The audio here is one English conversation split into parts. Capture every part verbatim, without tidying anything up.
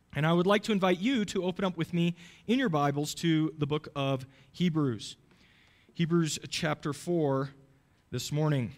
And I would like to invite you to open up with me in your Bibles to the book of Hebrews. Hebrews chapter four this morning.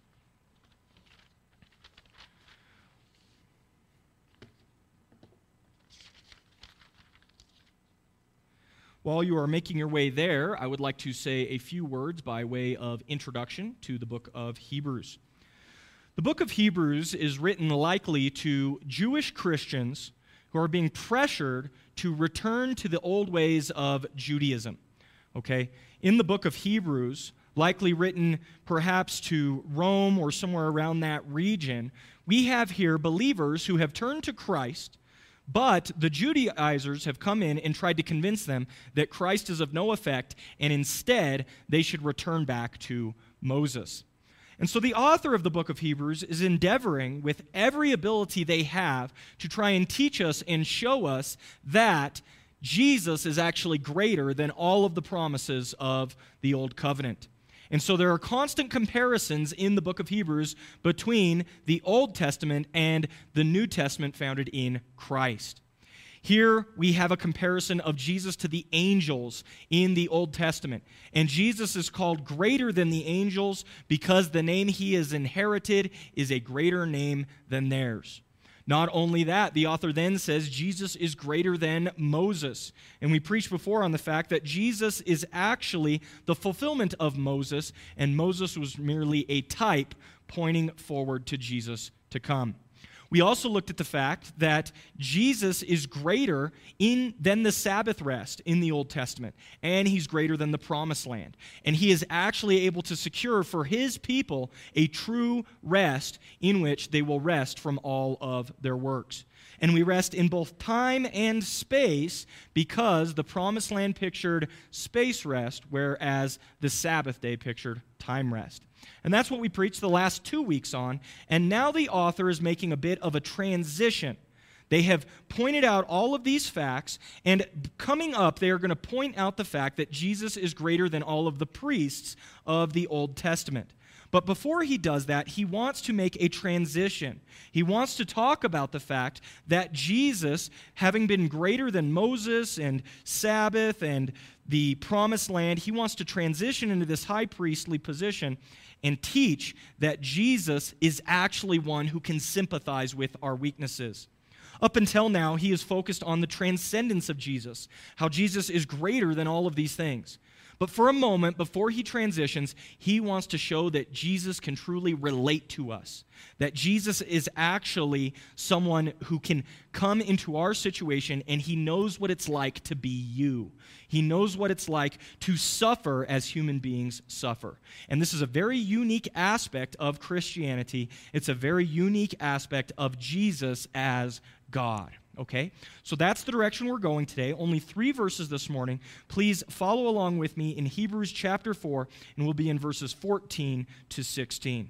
While you are making your way there, I would like to say a few words by way of introduction to the book of Hebrews. The book of Hebrews is written likely to Jewish Christians who are being pressured to return to the old ways of Judaism. Okay? In the book of Hebrews, likely written perhaps to Rome or somewhere around that region, we have here believers who have turned to Christ, but the Judaizers have come in and tried to convince them that Christ is of no effect, and instead they should return back to Moses. And so the author of the book of Hebrews is endeavoring with every ability they have to try and teach us and show us that Jesus is actually greater than all of the promises of the Old Covenant. And so there are constant comparisons in the book of Hebrews between the Old Testament and the New Testament founded in Christ. Here we have a comparison of Jesus to the angels in the Old Testament. And Jesus is called greater than the angels because the name he has inherited is a greater name than theirs. Not only that, the author then says Jesus is greater than Moses. And we preached before on the fact that Jesus is actually the fulfillment of Moses, and Moses was merely a type pointing forward to Jesus to come. We also looked at the fact that Jesus is greater in than the Sabbath rest in the Old Testament, and he's greater than the Promised Land. And he is actually able to secure for his people a true rest in which they will rest from all of their works. And we rest in both time and space because the Promised Land pictured space rest, whereas the Sabbath day pictured time rest. And that's what we preached the last two weeks on. And now the author is making a bit of a transition. They have pointed out all of these facts, and coming up, they are going to point out the fact that Jesus is greater than all of the priests of the Old Testament. But before he does that, he wants to make a transition. He wants to talk about the fact that Jesus, having been greater than Moses and Sabbath and the Promised Land, he wants to transition into this high priestly position and teach that Jesus is actually one who can sympathize with our weaknesses. Up until now, he is focused on the transcendence of Jesus, how Jesus is greater than all of these things. But for a moment, before he transitions, he wants to show that Jesus can truly relate to us, that Jesus is actually someone who can come into our situation, and he knows what it's like to be you. He knows what it's like to suffer as human beings suffer. And this is a very unique aspect of Christianity. It's a very unique aspect of Jesus as God. Okay? So that's the direction we're going today. Only three verses this morning. Please follow along with me in Hebrews chapter four, and we'll be in verses fourteen to sixteen.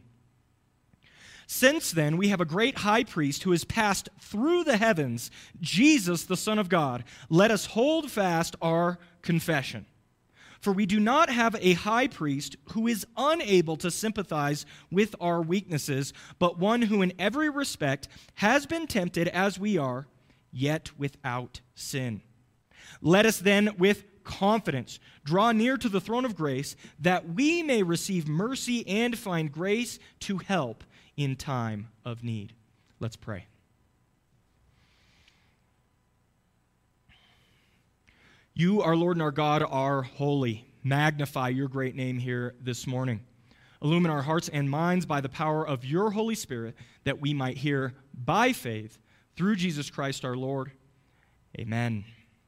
Since then, we have a great high priest who has passed through the heavens, Jesus, the Son of God. Let us hold fast our confession. For we do not have a high priest who is unable to sympathize with our weaknesses, but one who in every respect has been tempted as we are, yet without sin. Let us then with confidence draw near to the throne of grace, that we may receive mercy and find grace to help in time of need. Let's pray. You, our Lord and our God, are holy. Magnify your great name here this morning. Illumine our hearts and minds by the power of your Holy Spirit, that we might hear by faith through Jesus Christ our Lord. Amen.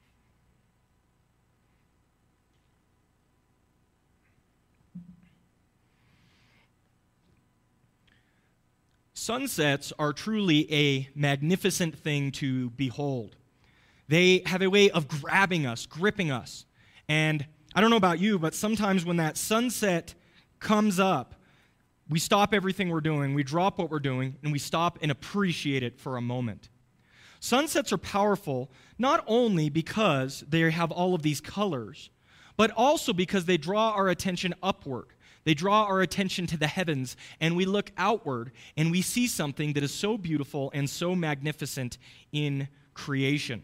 Sunsets are truly a magnificent thing to behold. They have a way of grabbing us, gripping us. And I don't know about you, but sometimes when that sunset comes up, we stop everything we're doing, we drop what we're doing, and we stop and appreciate it for a moment. Sunsets are powerful not only because they have all of these colors, but also because they draw our attention upward. They draw our attention to the heavens, and we look outward, and we see something that is so beautiful and so magnificent in creation.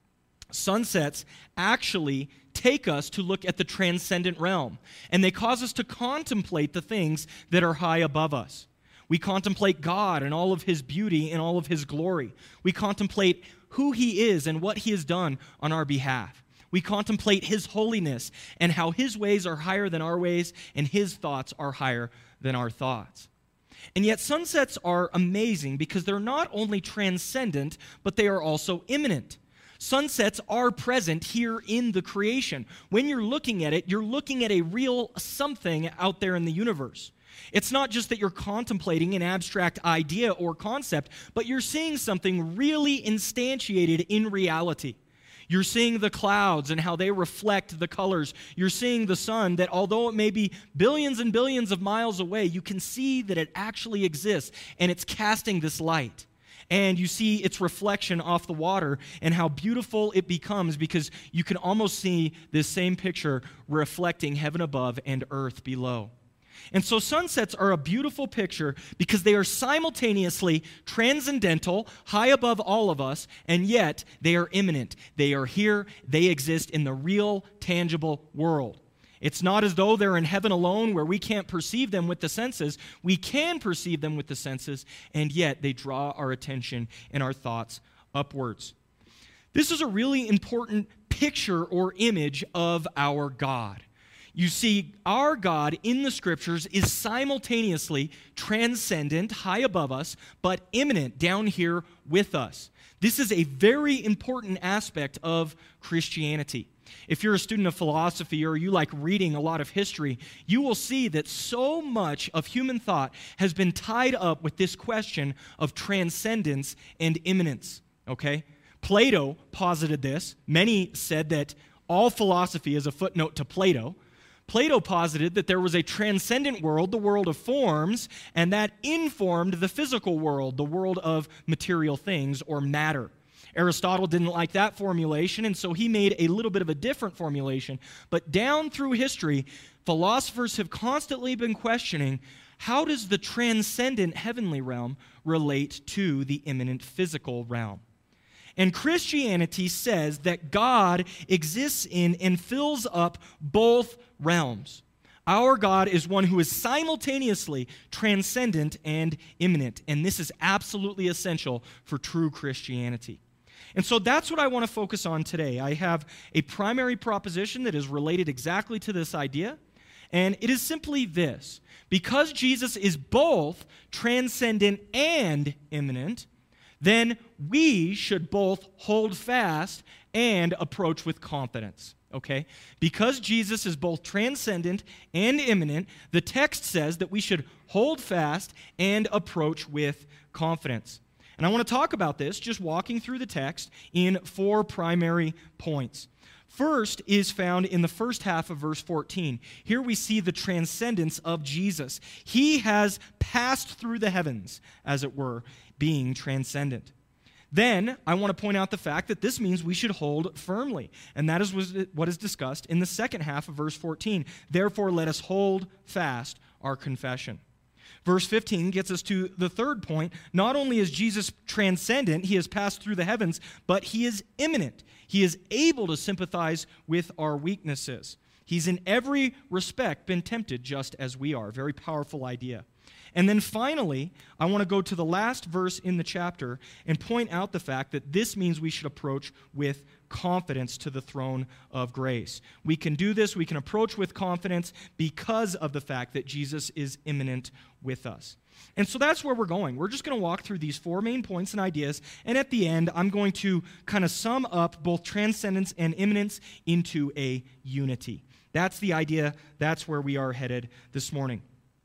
Sunsets actually take us to look at the transcendent realm, and they cause us to contemplate the things that are high above us. We contemplate God and all of his beauty and all of his glory. We contemplate who he is and what he has done on our behalf. We contemplate his holiness and how his ways are higher than our ways and his thoughts are higher than our thoughts. And yet sunsets are amazing because they're not only transcendent, but they are also immanent. Sunsets are present here in the creation. When you're looking at it, you're looking at a real something out there in the universe. It's not just that you're contemplating an abstract idea or concept, but you're seeing something really instantiated in reality. You're seeing the clouds and how they reflect the colors. You're seeing the sun that, although it may be billions and billions of miles away, you can see that it actually exists, and it's casting this light. And you see its reflection off the water and how beautiful it becomes because you can almost see this same picture reflecting heaven above and earth below. And so sunsets are a beautiful picture because they are simultaneously transcendental, high above all of us, and yet they are immanent. They are here. They exist in the real, tangible world. It's not as though they're in heaven alone where we can't perceive them with the senses. We can perceive them with the senses, and yet they draw our attention and our thoughts upwards. This is a really important picture or image of our God. You see, our God in the Scriptures is simultaneously transcendent, high above us, but immanent, down here with us. This is a very important aspect of Christianity. If you're a student of philosophy or you like reading a lot of history, you will see that so much of human thought has been tied up with this question of transcendence and immanence, okay? Plato posited this. Many said that all philosophy is a footnote to Plato. Plato posited that there was a transcendent world, the world of forms, and that informed the physical world, the world of material things or matter. Aristotle didn't like that formulation, and so he made a little bit of a different formulation. But down through history, philosophers have constantly been questioning, how does the transcendent heavenly realm relate to the immanent physical realm? And Christianity says that God exists in and fills up both realms. Our God is one who is simultaneously transcendent and immanent, and this is absolutely essential for true Christianity. And so that's what I want to focus on today. I have a primary proposition that is related exactly to this idea, and it is simply this. Because Jesus is both transcendent and immanent, then we should both hold fast and approach with confidence, okay? Because Jesus is both transcendent and immanent, the text says that we should hold fast and approach with confidence. And I want to talk about this, just walking through the text, in four primary points. First is found in the first half of verse fourteen. Here we see the transcendence of Jesus. He has passed through the heavens, as it were, being transcendent. Then, I want to point out the fact that this means we should hold firmly, and that is what is discussed in the second half of verse fourteen. Therefore, let us hold fast our confession. Verse fifteen gets us to the third point. Not only is Jesus transcendent, he has passed through the heavens, but he is immanent. He is able to sympathize with our weaknesses. He's in every respect been tempted just as we are. Very powerful idea. And then finally, I want to go to the last verse in the chapter and point out the fact that this means we should approach with confidence to the throne of grace. We can do this, we can approach with confidence because of the fact that Jesus is immanent with us. And so that's where we're going. We're just going to walk through these four main points and ideas, and at the end, I'm going to kind of sum up both transcendence and immanence into a unity. That's the idea. That's where we are headed this morning.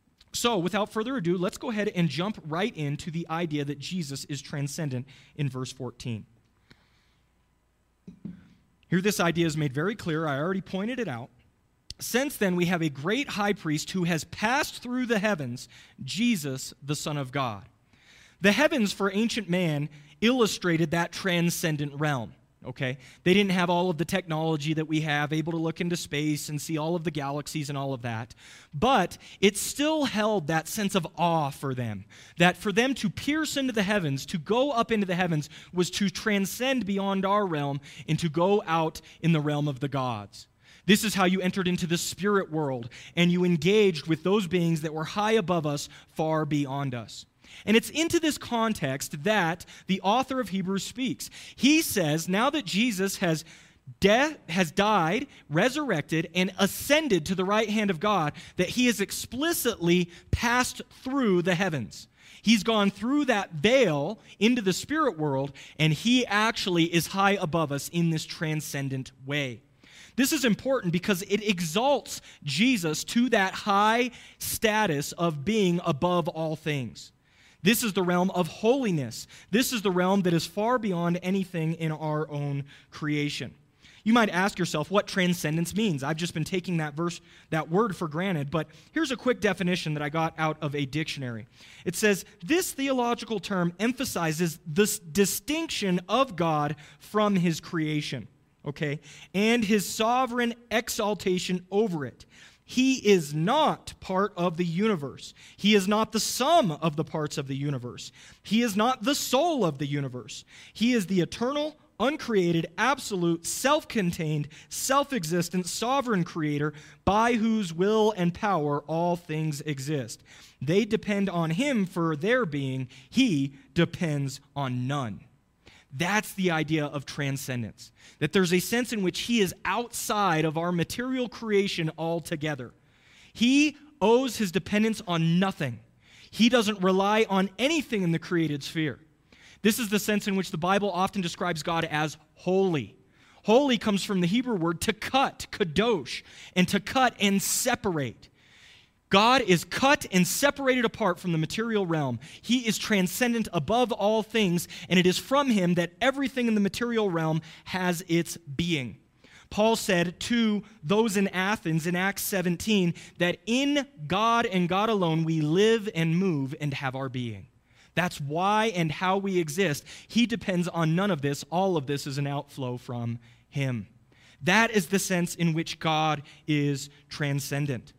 So, without further ado, let's go ahead and jump right into the idea that Jesus is transcendent in verse fourteen. Here, this idea is made very clear. I already pointed it out. Since then, we have a great high priest who has passed through the heavens, Jesus, the Son of God. The heavens for ancient man illustrated that transcendent realm. okay? They didn't have all of the technology that we have, able to look into space and see all of the galaxies and all of that. But it still held that sense of awe for them, that for them to pierce into the heavens, to go up into the heavens, was to transcend beyond our realm and to go out in the realm of the gods. This is how you entered into the spirit world, and you engaged with those beings that were high above us, far beyond us. And it's into this context that the author of Hebrews speaks. He says, now that Jesus has death, has died, resurrected, and ascended to the right hand of God, that he has explicitly passed through the heavens. He's gone through that veil into the spirit world, and he actually is high above us in this transcendent way. This is important because it exalts Jesus to that high status of being above all things. This is the realm of holiness. This is the realm that is far beyond anything in our own creation. You might ask yourself what transcendence means. I've just been taking that verse, that word for granted, but here's a quick definition that I got out of a dictionary. It says, this theological term emphasizes the distinction of God from his creation. Okay, and his sovereign exaltation over it. He is not part of the universe. He is not the sum of the parts of the universe. He is not the soul of the universe. He is the eternal, uncreated, absolute, self-contained, self-existent, sovereign creator by whose will and power all things exist. They depend on him for their being. He depends on none. That's the idea of transcendence, that there's a sense in which he is outside of our material creation altogether. He owes his dependence on nothing. He doesn't rely on anything in the created sphere. This is the sense in which the Bible often describes God as holy. Holy comes from the Hebrew word to cut, kadosh, and to cut and separate. God is cut and separated apart from the material realm. He is transcendent above all things, and it is from him that everything in the material realm has its being. Paul said to those in Athens in Acts seventeen that in God and God alone we live and move and have our being. That's why and how we exist. He depends on none of this. All of this is an outflow from him. That is the sense in which God is transcendent.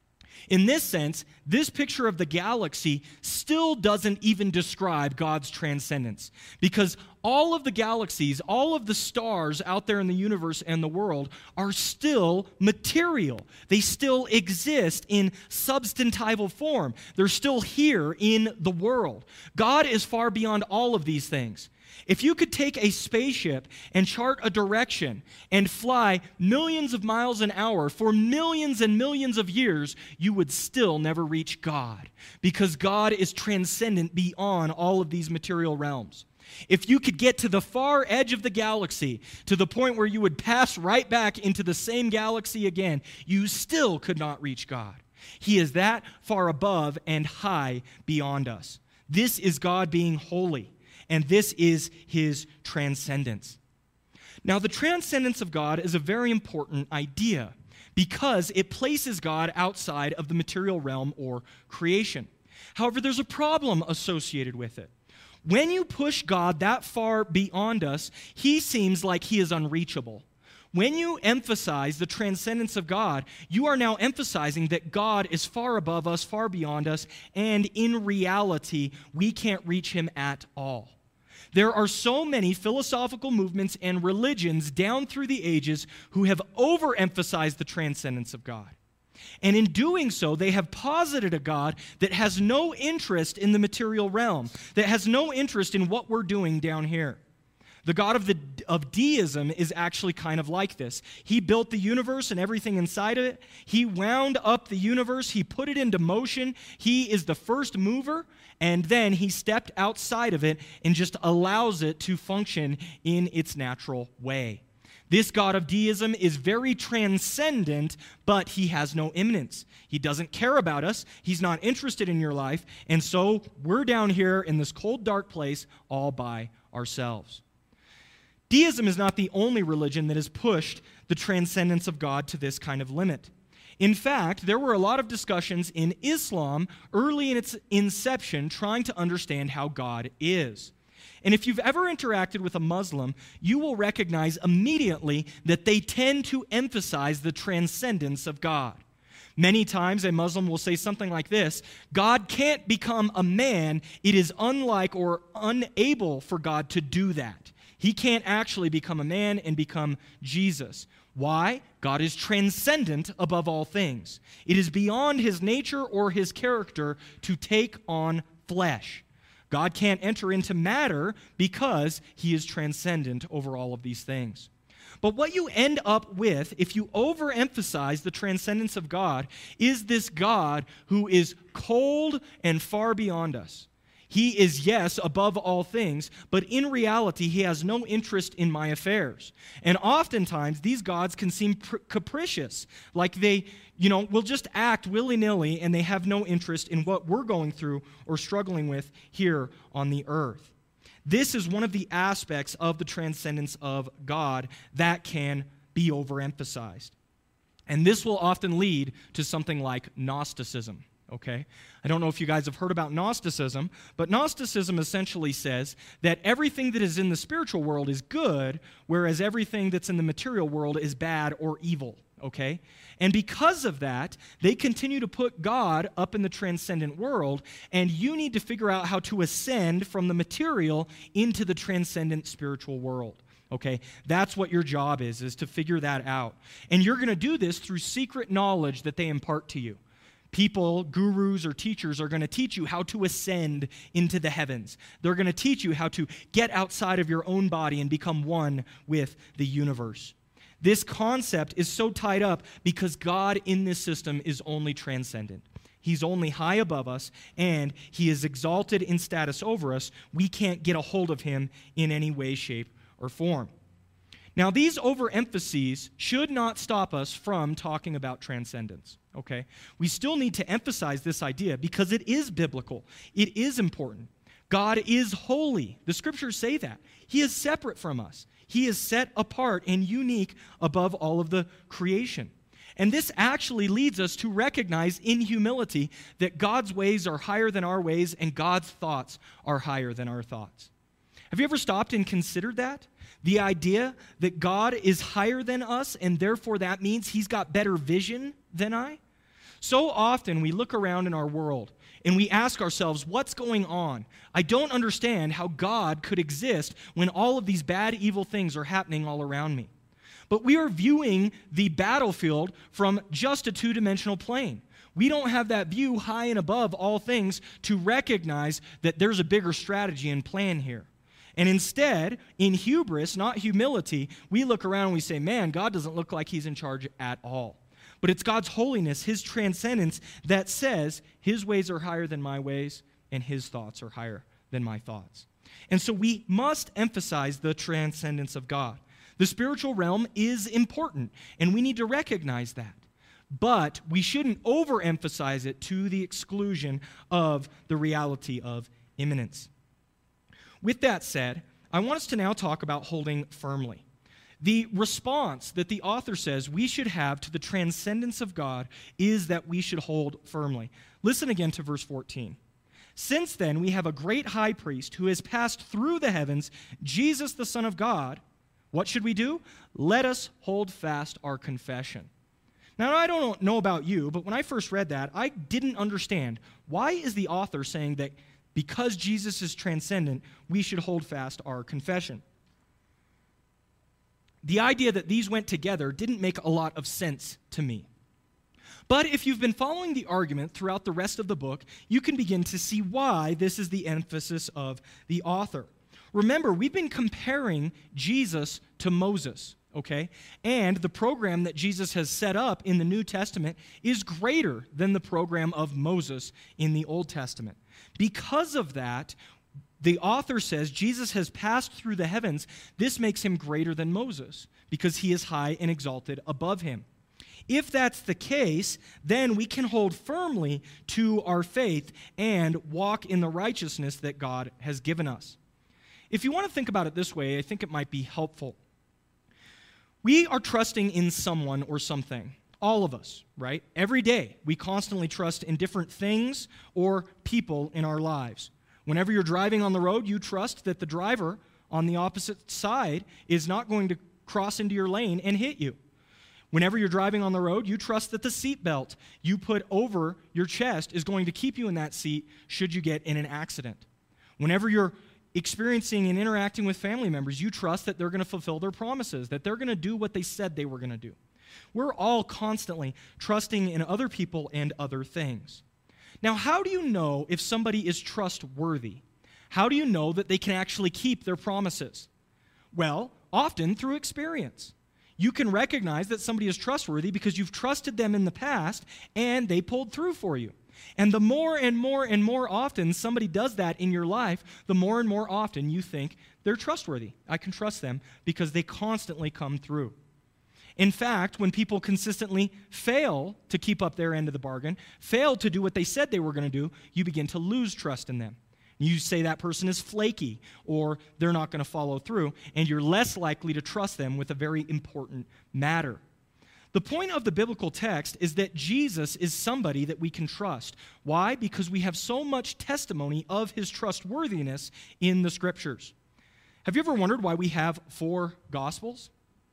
In this sense, this picture of the galaxy still doesn't even describe God's transcendence, because all of the galaxies, all of the stars out there in the universe and the world are still material. They still exist in substantival form. They're still here in the world. God is far beyond all of these things. If you could take a spaceship and chart a direction and fly millions of miles an hour for millions and millions of years, you would still never reach God, because God is transcendent beyond all of these material realms. If you could get to the far edge of the galaxy, to the point where you would pass right back into the same galaxy again, you still could not reach God. He is that far above and high beyond us. This is God being holy. And this is his transcendence. Now, the transcendence of God is a very important idea because it places God outside of the material realm or creation. However, there's a problem associated with it. When you push God that far beyond us, he seems like he is unreachable. When you emphasize the transcendence of God, you are now emphasizing that God is far above us, far beyond us, and in reality, we can't reach him at all. There are so many philosophical movements and religions down through the ages who have overemphasized the transcendence of God. And in doing so, they have posited a God that has no interest in the material realm, that has no interest in what we're doing down here. The God of, the, of deism is actually kind of like this. He built the universe and everything inside of it. He wound up the universe. He put it into motion. He is the first mover, and then he stepped outside of it and just allows it to function in its natural way. This God of deism is very transcendent, but he has no immanence. He doesn't care about us. He's not interested in your life, and so we're down here in this cold, dark place all by ourselves. Deism is not the only religion that has pushed the transcendence of God to this kind of limit. In fact, there were a lot of discussions in Islam early in its inception trying to understand how God is. And if you've ever interacted with a Muslim, you will recognize immediately that they tend to emphasize the transcendence of God. Many times a Muslim will say something like this: God can't become a man. It is unlike or unable for God to do that. He can't actually become a man and become Jesus. Why? God is transcendent above all things. It is beyond his nature or his character to take on flesh. God can't enter into matter because he is transcendent over all of these things. But what you end up with, if you overemphasize the transcendence of God, is this God who is cold and far beyond us. He is, yes, above all things, but in reality, he has no interest in my affairs. And oftentimes, these gods can seem pr- capricious, like they, you know, will just act willy-nilly, and they have no interest in what we're going through or struggling with here on the earth. This is one of the aspects of the transcendence of God that can be overemphasized. And this will often lead to something like Gnosticism. Okay? I don't know if you guys have heard about Gnosticism, but Gnosticism essentially says that everything that is in the spiritual world is good, whereas everything that's in the material world is bad or evil. Okay? And because of that, they continue to put God up in the transcendent world, and you need to figure out how to ascend from the material into the transcendent spiritual world. Okay? That's what your job is, is to figure that out. And you're going to do this through secret knowledge that they impart to you. People, gurus, or teachers are going to teach you how to ascend into the heavens. They're going to teach you how to get outside of your own body and become one with the universe. This concept is so tied up because God in this system is only transcendent. He's only high above us, and he is exalted in status over us. We can't get a hold of him in any way, shape, or form. Now, these overemphases should not stop us from talking about transcendence, okay? We still need to emphasize this idea because it is biblical. It is important. God is holy. The scriptures say that. He is separate from us. He is set apart and unique above all of the creation. And this actually leads us to recognize in humility that God's ways are higher than our ways and God's thoughts are higher than our thoughts. Have you ever stopped and considered that? The idea that God is higher than us, and therefore that means he's got better vision than I? So often we look around in our world and we ask ourselves, what's going on? I don't understand how God could exist when all of these bad, evil things are happening all around me. But we are viewing the battlefield from just a two-dimensional plane. We don't have that view high and above all things to recognize that there's a bigger strategy and plan here. And instead, in hubris, not humility, we look around and we say, man, God doesn't look like he's in charge at all. But it's God's holiness, his transcendence, that says his ways are higher than my ways and his thoughts are higher than my thoughts. And so we must emphasize the transcendence of God. The spiritual realm is important, and we need to recognize that. But we shouldn't overemphasize it to the exclusion of the reality of immanence. With that said, I want us to now talk about holding firmly. The response that the author says we should have to the transcendence of God is that we should hold firmly. Listen again to verse fourteen. Since then, we have a great high priest who has passed through the heavens, Jesus the Son of God. What should we do? Let us hold fast our confession. Now, I don't know about you, but when I first read that, I didn't understand. Why is the author saying that because Jesus is transcendent, we should hold fast our confession? The idea that these went together didn't make a lot of sense to me. But if you've been following the argument throughout the rest of the book, you can begin to see why this is the emphasis of the author. Remember, we've been comparing Jesus to Moses, okay? And the program that Jesus has set up in the New Testament is greater than the program of Moses in the Old Testament. Because of that, the author says Jesus has passed through the heavens. This makes him greater than Moses because he is high and exalted above him. If that's the case, then we can hold firmly to our faith and walk in the righteousness that God has given us. If you want to think about it this way, I think it might be helpful. We are trusting in someone or something. All of us, right? Every day, we constantly trust in different things or people in our lives. Whenever you're driving on the road, you trust that the driver on the opposite side is not going to cross into your lane and hit you. Whenever you're driving on the road, you trust that the seat belt you put over your chest is going to keep you in that seat should you get in an accident. Whenever you're experiencing and interacting with family members, you trust that they're going to fulfill their promises, that they're going to do what they said they were going to do. We're all constantly trusting in other people and other things. Now, how do you know if somebody is trustworthy? How do you know that they can actually keep their promises? Well, often through experience. You can recognize that somebody is trustworthy because you've trusted them in the past and they pulled through for you. And the more and more and more often somebody does that in your life, the more and more often you think they're trustworthy. I can trust them because they constantly come through. In fact, when people consistently fail to keep up their end of the bargain, fail to do what they said they were going to do, you begin to lose trust in them. You say that person is flaky or they're not going to follow through, and you're less likely to trust them with a very important matter. The point of the biblical text is that Jesus is somebody that we can trust. Why? Because we have so much testimony of his trustworthiness in the Scriptures. Have you ever wondered why we have four Gospels?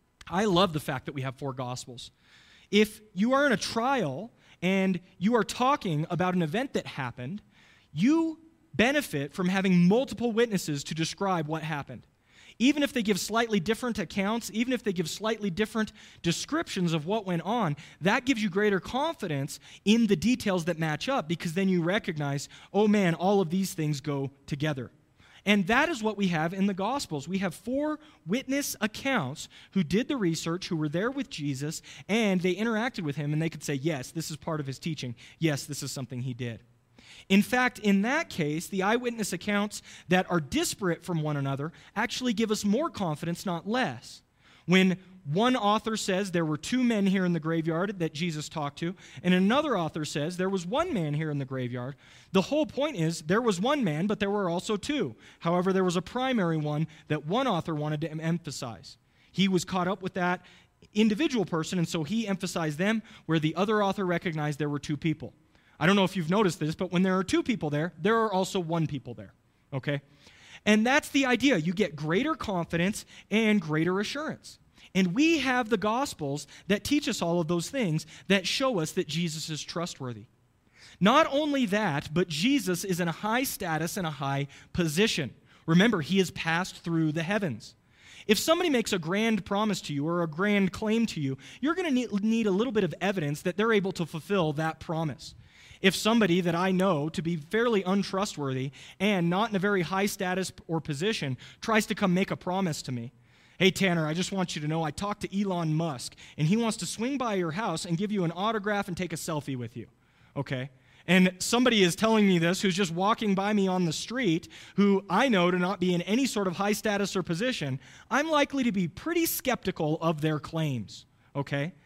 I love the fact that we have four Gospels. If you are in a trial and you are talking about an event that happened, you benefit from having multiple witnesses to describe what happened. Even if they give slightly different accounts, even if they give slightly different descriptions of what went on, that gives you greater confidence in the details that match up, because then you recognize, oh man, all of these things go together. And that is what we have in the Gospels. We have four witness accounts who did the research, who were there with Jesus, and they interacted with him, and they could say, yes, this is part of his teaching. Yes, this is something he did. In fact, in that case, the eyewitness accounts that are disparate from one another actually give us more confidence, not less. When one author says there were two men here in the graveyard that Jesus talked to, and another author says there was one man here in the graveyard, the whole point is there was one man, but there were also two. However, there was a primary one that one author wanted to emphasize. He was caught up with that individual person, and so he emphasized them, where the other author recognized there were two people. I don't know if you've noticed this, but when there are two people there, there are also one people there, okay? And that's the idea. You get greater confidence and greater assurance. And we have the Gospels that teach us all of those things that show us that Jesus is trustworthy. Not only that, but Jesus is in a high status and a high position. Remember, he has passed through the heavens. If somebody makes a grand promise to you or a grand claim to you, you're going to need a little bit of evidence that they're able to fulfill that promise. If somebody that I know to be fairly untrustworthy and not in a very high status or position tries to come make a promise to me, hey, Tanner, I just want you to know I talked to Elon Musk, and he wants to swing by your house and give you an autograph and take a selfie with you, okay? And somebody is telling me this who's just walking by me on the street, who I know to not be in any sort of high status or position. I'm likely to be pretty skeptical of their claims, okay?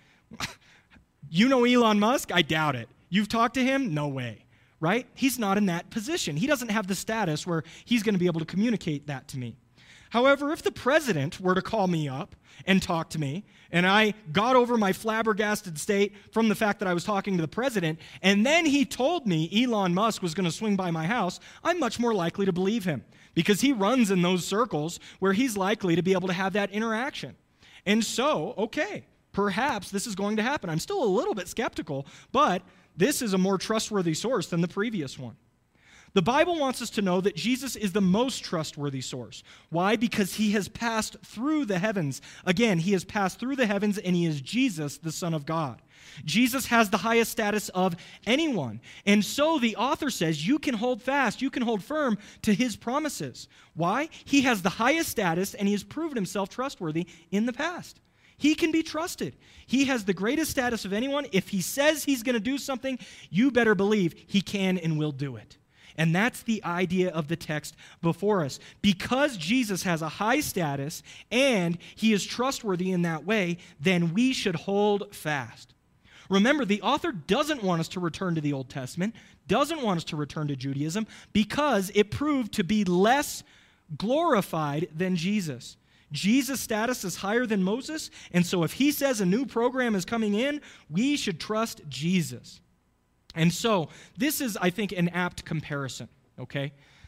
You know Elon Musk? I doubt it. You've talked to him? No way, right? He's not in that position. He doesn't have the status where he's going to be able to communicate that to me. However, if the president were to call me up and talk to me, and I got over my flabbergasted state from the fact that I was talking to the president, and then he told me Elon Musk was going to swing by my house, I'm much more likely to believe him, because he runs in those circles where he's likely to be able to have that interaction. And so, okay, perhaps this is going to happen. I'm still a little bit skeptical, but this is a more trustworthy source than the previous one. The Bible wants us to know that Jesus is the most trustworthy source. Why? Because he has passed through the heavens. Again, he has passed through the heavens, and he is Jesus, the Son of God. Jesus has the highest status of anyone. And so the author says you can hold fast, you can hold firm to his promises. Why? He has the highest status, and he has proven himself trustworthy in the past. He can be trusted. He has the greatest status of anyone. If he says he's going to do something, you better believe he can and will do it. And that's the idea of the text before us. Because Jesus has a high status and he is trustworthy in that way, then we should hold fast. Remember, the author doesn't want us to return to the Old Testament, doesn't want us to return to Judaism, because it proved to be less glorified than Jesus. Jesus' status is higher than Moses, and so if he says a new program is coming in, we should trust Jesus. And so this is, I think, an apt comparison, okay?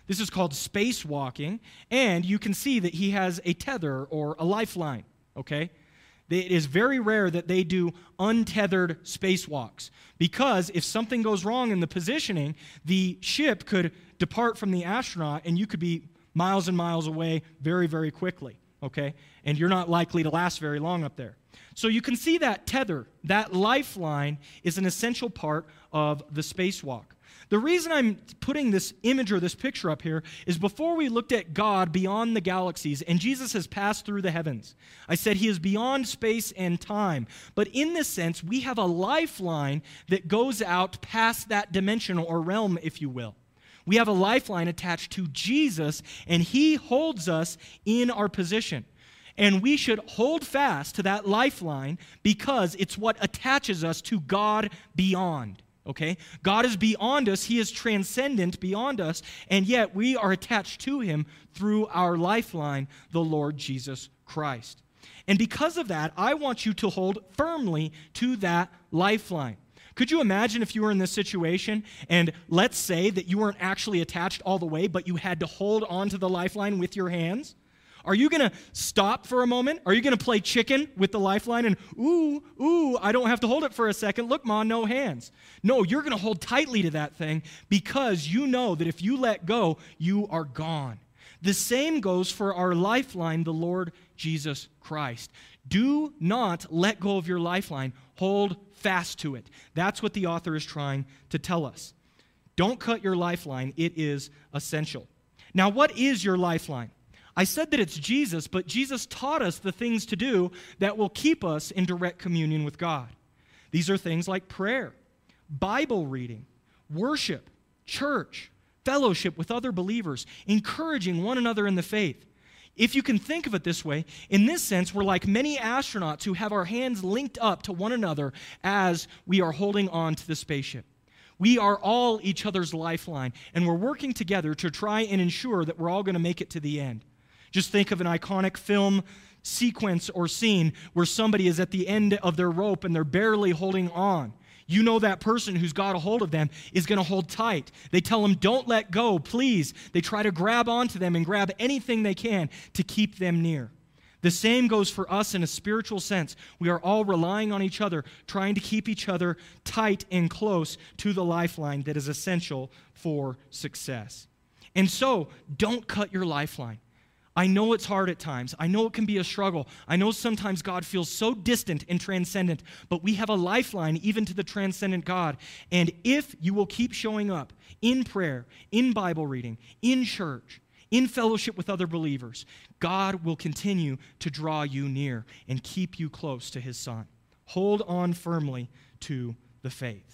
This is called spacewalking, and you can see that he has a tether or a lifeline, okay? It is very rare that they do untethered spacewalks because if something goes wrong in the positioning, the ship could depart from the astronaut and you could be miles and miles away very, very quickly, okay? And you're not likely to last very long up there. So you can see that tether, that lifeline, is an essential part of the spacewalk. The reason I'm putting this image or this picture up here is before we looked at God beyond the galaxies, and Jesus has passed through the heavens. I said he is beyond space and time. But in this sense, we have a lifeline that goes out past that dimension or realm, if you will. We have a lifeline attached to Jesus, and he holds us in our position. And we should hold fast to that lifeline because it's what attaches us to God beyond. Okay? God is beyond us. He is transcendent beyond us, and yet we are attached to him through our lifeline, the Lord Jesus Christ. And because of that, I want you to hold firmly to that lifeline. Could you imagine if you were in this situation and let's say that you weren't actually attached all the way, but you had to hold on to the lifeline with your hands? Are you going to stop for a moment? Are you going to play chicken with the lifeline and, ooh, ooh, I don't have to hold it for a second. Look, Ma, no hands. No, you're going to hold tightly to that thing because you know that if you let go, you are gone. The same goes for our lifeline, the Lord Jesus Christ. Do not let go of your lifeline. Hold fast to it. That's what the author is trying to tell us. Don't cut your lifeline. It is essential. Now, what is your lifeline? I said that it's Jesus, but Jesus taught us the things to do that will keep us in direct communion with God. These are things like prayer, Bible reading, worship, church, fellowship with other believers, encouraging one another in the faith. If you can think of it this way, in this sense, we're like many astronauts who have our hands linked up to one another as we are holding on to the spaceship. We are all each other's lifeline, and we're working together to try and ensure that we're all going to make it to the end. Just think of an iconic film sequence or scene where somebody is at the end of their rope and they're barely holding on. You know that person who's got a hold of them is going to hold tight. They tell them, don't let go, please. They try to grab onto them and grab anything they can to keep them near. The same goes for us in a spiritual sense. We are all relying on each other, trying to keep each other tight and close to the lifeline that is essential for success. And so, don't cut your lifeline. I know it's hard at times. I know it can be a struggle. I know sometimes God feels so distant and transcendent, but we have a lifeline even to the transcendent God. And if you will keep showing up in prayer, in Bible reading, in church, in fellowship with other believers, God will continue to draw you near and keep you close to his Son. Hold on firmly to the faith.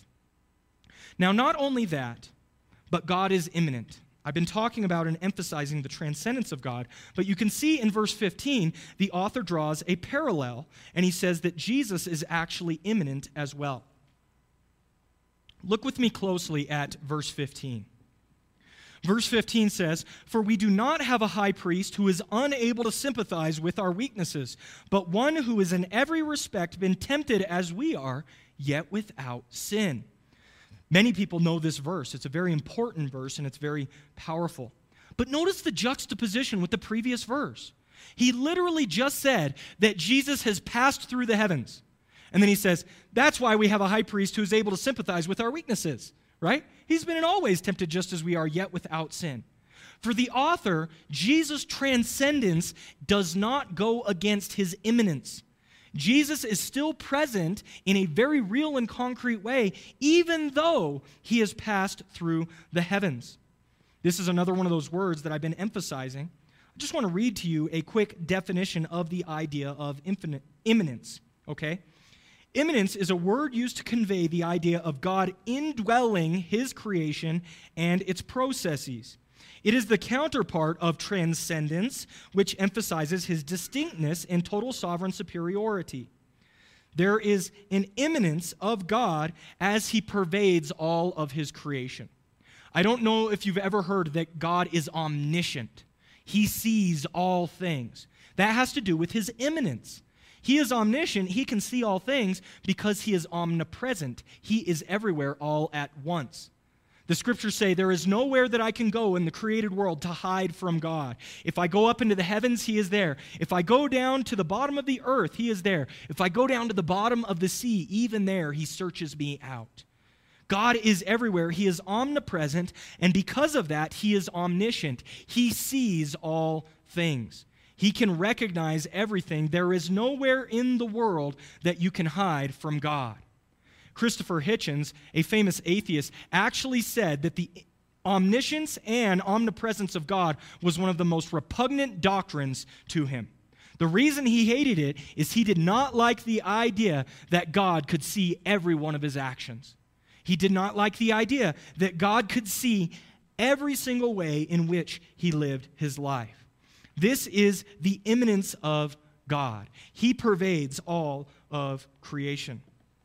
Now, not only that, but God is immanent. I've been talking about and emphasizing the transcendence of God, but you can see in verse fifteen, the author draws a parallel, and he says that Jesus is actually immanent as well. Look with me closely at verse fifteen. Verse fifteen says, "For we do not have a high priest who is unable to sympathize with our weaknesses, but one who is in every respect been tempted as we are, yet without sin." Many people know this verse. It's a very important verse, and it's very powerful. But notice the juxtaposition with the previous verse. He literally just said that Jesus has passed through the heavens. And then he says, that's why we have a high priest who is able to sympathize with our weaknesses, right? He's been in all ways tempted just as we are, yet without sin. For the author, Jesus' transcendence does not go against his immanence. Jesus is still present in a very real and concrete way, even though he has passed through the heavens. This is another one of those words that I've been emphasizing. I just want to read to you a quick definition of the idea of infinite, immanence, okay? Immanence is a word used to convey the idea of God indwelling his creation and its processes. It is the counterpart of transcendence, which emphasizes his distinctness and total sovereign superiority. There is an immanence of God as he pervades all of his creation. I don't know if you've ever heard that God is omniscient. He sees all things. That has to do with his immanence. He is omniscient. He can see all things because he is omnipresent. He is everywhere all at once. The scriptures say, there is nowhere that I can go in the created world to hide from God. If I go up into the heavens, he is there. If I go down to the bottom of the earth, he is there. If I go down to the bottom of the sea, even there, he searches me out. God is everywhere. He is omnipresent, and because of that, he is omniscient. He sees all things. He can recognize everything. There is nowhere in the world that you can hide from God. Christopher Hitchens, a famous atheist, actually said that the omniscience and omnipresence of God was one of the most repugnant doctrines to him. The reason he hated it is he did not like the idea that God could see every one of his actions. He did not like the idea that God could see every single way in which he lived his life. This is the immanence of God. He pervades all of creation.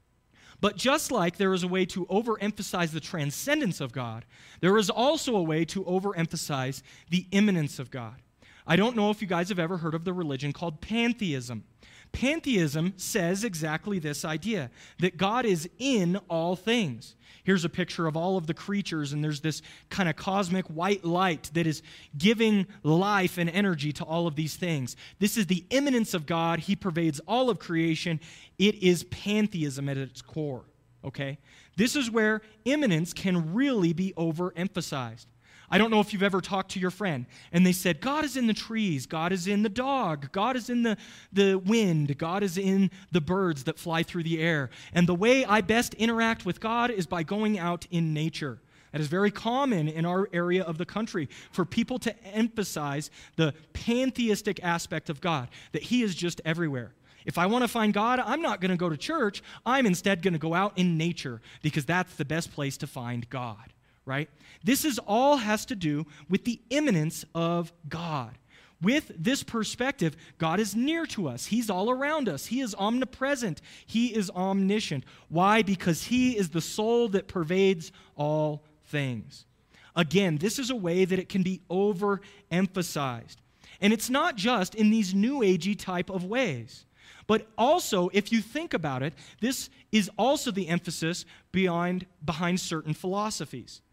But just like there is a way to overemphasize the transcendence of God, there is also a way to overemphasize the immanence of God. I don't know if you guys have ever heard of the religion called pantheism. Pantheism says exactly this idea, that God is in all things. Here's a picture of all of the creatures, and there's this kind of cosmic white light that is giving life and energy to all of these things. This is the immanence of God. He pervades all of creation. It is pantheism at its core, okay? This is where immanence can really be overemphasized. I don't know if you've ever talked to your friend and they said, God is in the trees, God is in the dog, God is in the, the wind, God is in the birds that fly through the air. And the way I best interact with God is by going out in nature. That is very common in our area of the country for people to emphasize the pantheistic aspect of God, that he is just everywhere. If I want to find God, I'm not going to go to church. I'm instead going to go out in nature because that's the best place to find God. Right? This is all has to do with the immanence of God. With this perspective, God is near to us. He's all around us. He is omnipresent. He is omniscient. Why? Because he is the soul that pervades all things. Again, this is a way that it can be overemphasized. And it's not just in these new agey type of ways. But also, if you think about it, this is also the emphasis behind, behind certain philosophies.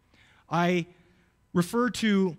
I refer to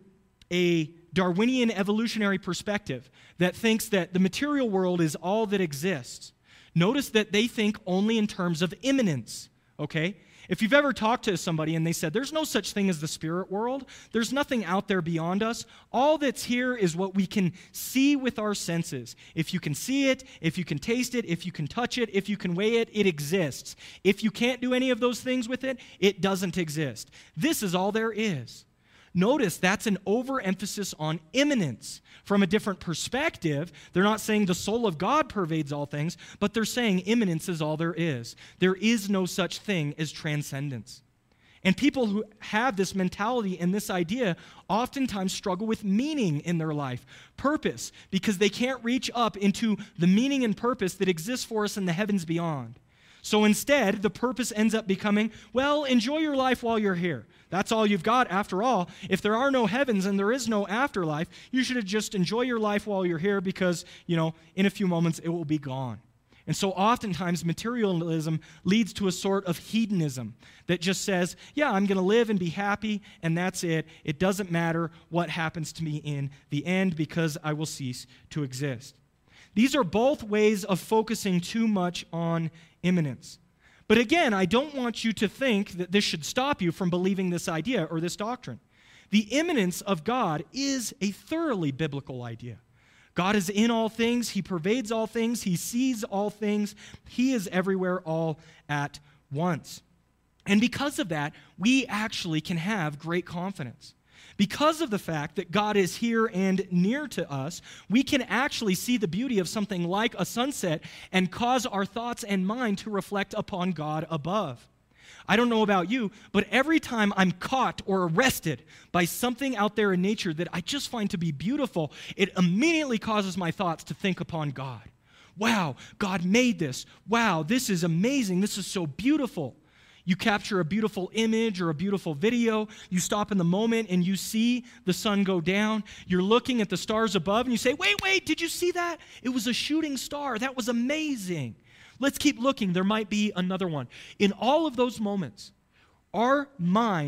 a Darwinian evolutionary perspective that thinks that the material world is all that exists. Notice that they think only in terms of immanence, okay? If you've ever talked to somebody and they said, there's no such thing as the spirit world, there's nothing out there beyond us, all that's here is what we can see with our senses. If you can see it, if you can taste it, if you can touch it, if you can weigh it, it exists. If you can't do any of those things with it, it doesn't exist. This is all there is. Notice that's an overemphasis on immanence. From a different perspective, they're not saying the soul of God pervades all things, but they're saying immanence is all there is. There is no such thing as transcendence. And people who have this mentality and this idea oftentimes struggle with meaning in their life, purpose, because they can't reach up into the meaning and purpose that exists for us in the heavens beyond. So instead, the purpose ends up becoming, well, enjoy your life while you're here. That's all you've got. After all, if there are no heavens and there is no afterlife, you should just enjoy your life while you're here because, you know, in a few moments it will be gone. And so oftentimes materialism leads to a sort of hedonism that just says, yeah, I'm going to live and be happy, and that's it. It doesn't matter what happens to me in the end because I will cease to exist. These are both ways of focusing too much on immanence. But again, I don't want you to think that this should stop you from believing this idea or this doctrine. The immanence of God is a thoroughly biblical idea. God is in all things. He pervades all things. He sees all things. He is everywhere all at once. And because of that, we actually can have great confidence. Because of the fact that God is here and near to us, we can actually see the beauty of something like a sunset and cause our thoughts and mind to reflect upon God above. I don't know about you, but every time I'm caught or arrested by something out there in nature that I just find to be beautiful, it immediately causes my thoughts to think upon God. Wow, God made this. Wow, this is amazing. This is so beautiful. You capture a beautiful image or a beautiful video. You stop in the moment and you see the sun go down. You're looking at the stars above and you say, wait, wait, did you see that? It was a shooting star. That was amazing. Let's keep looking. There might be another one. In all of those moments, our mind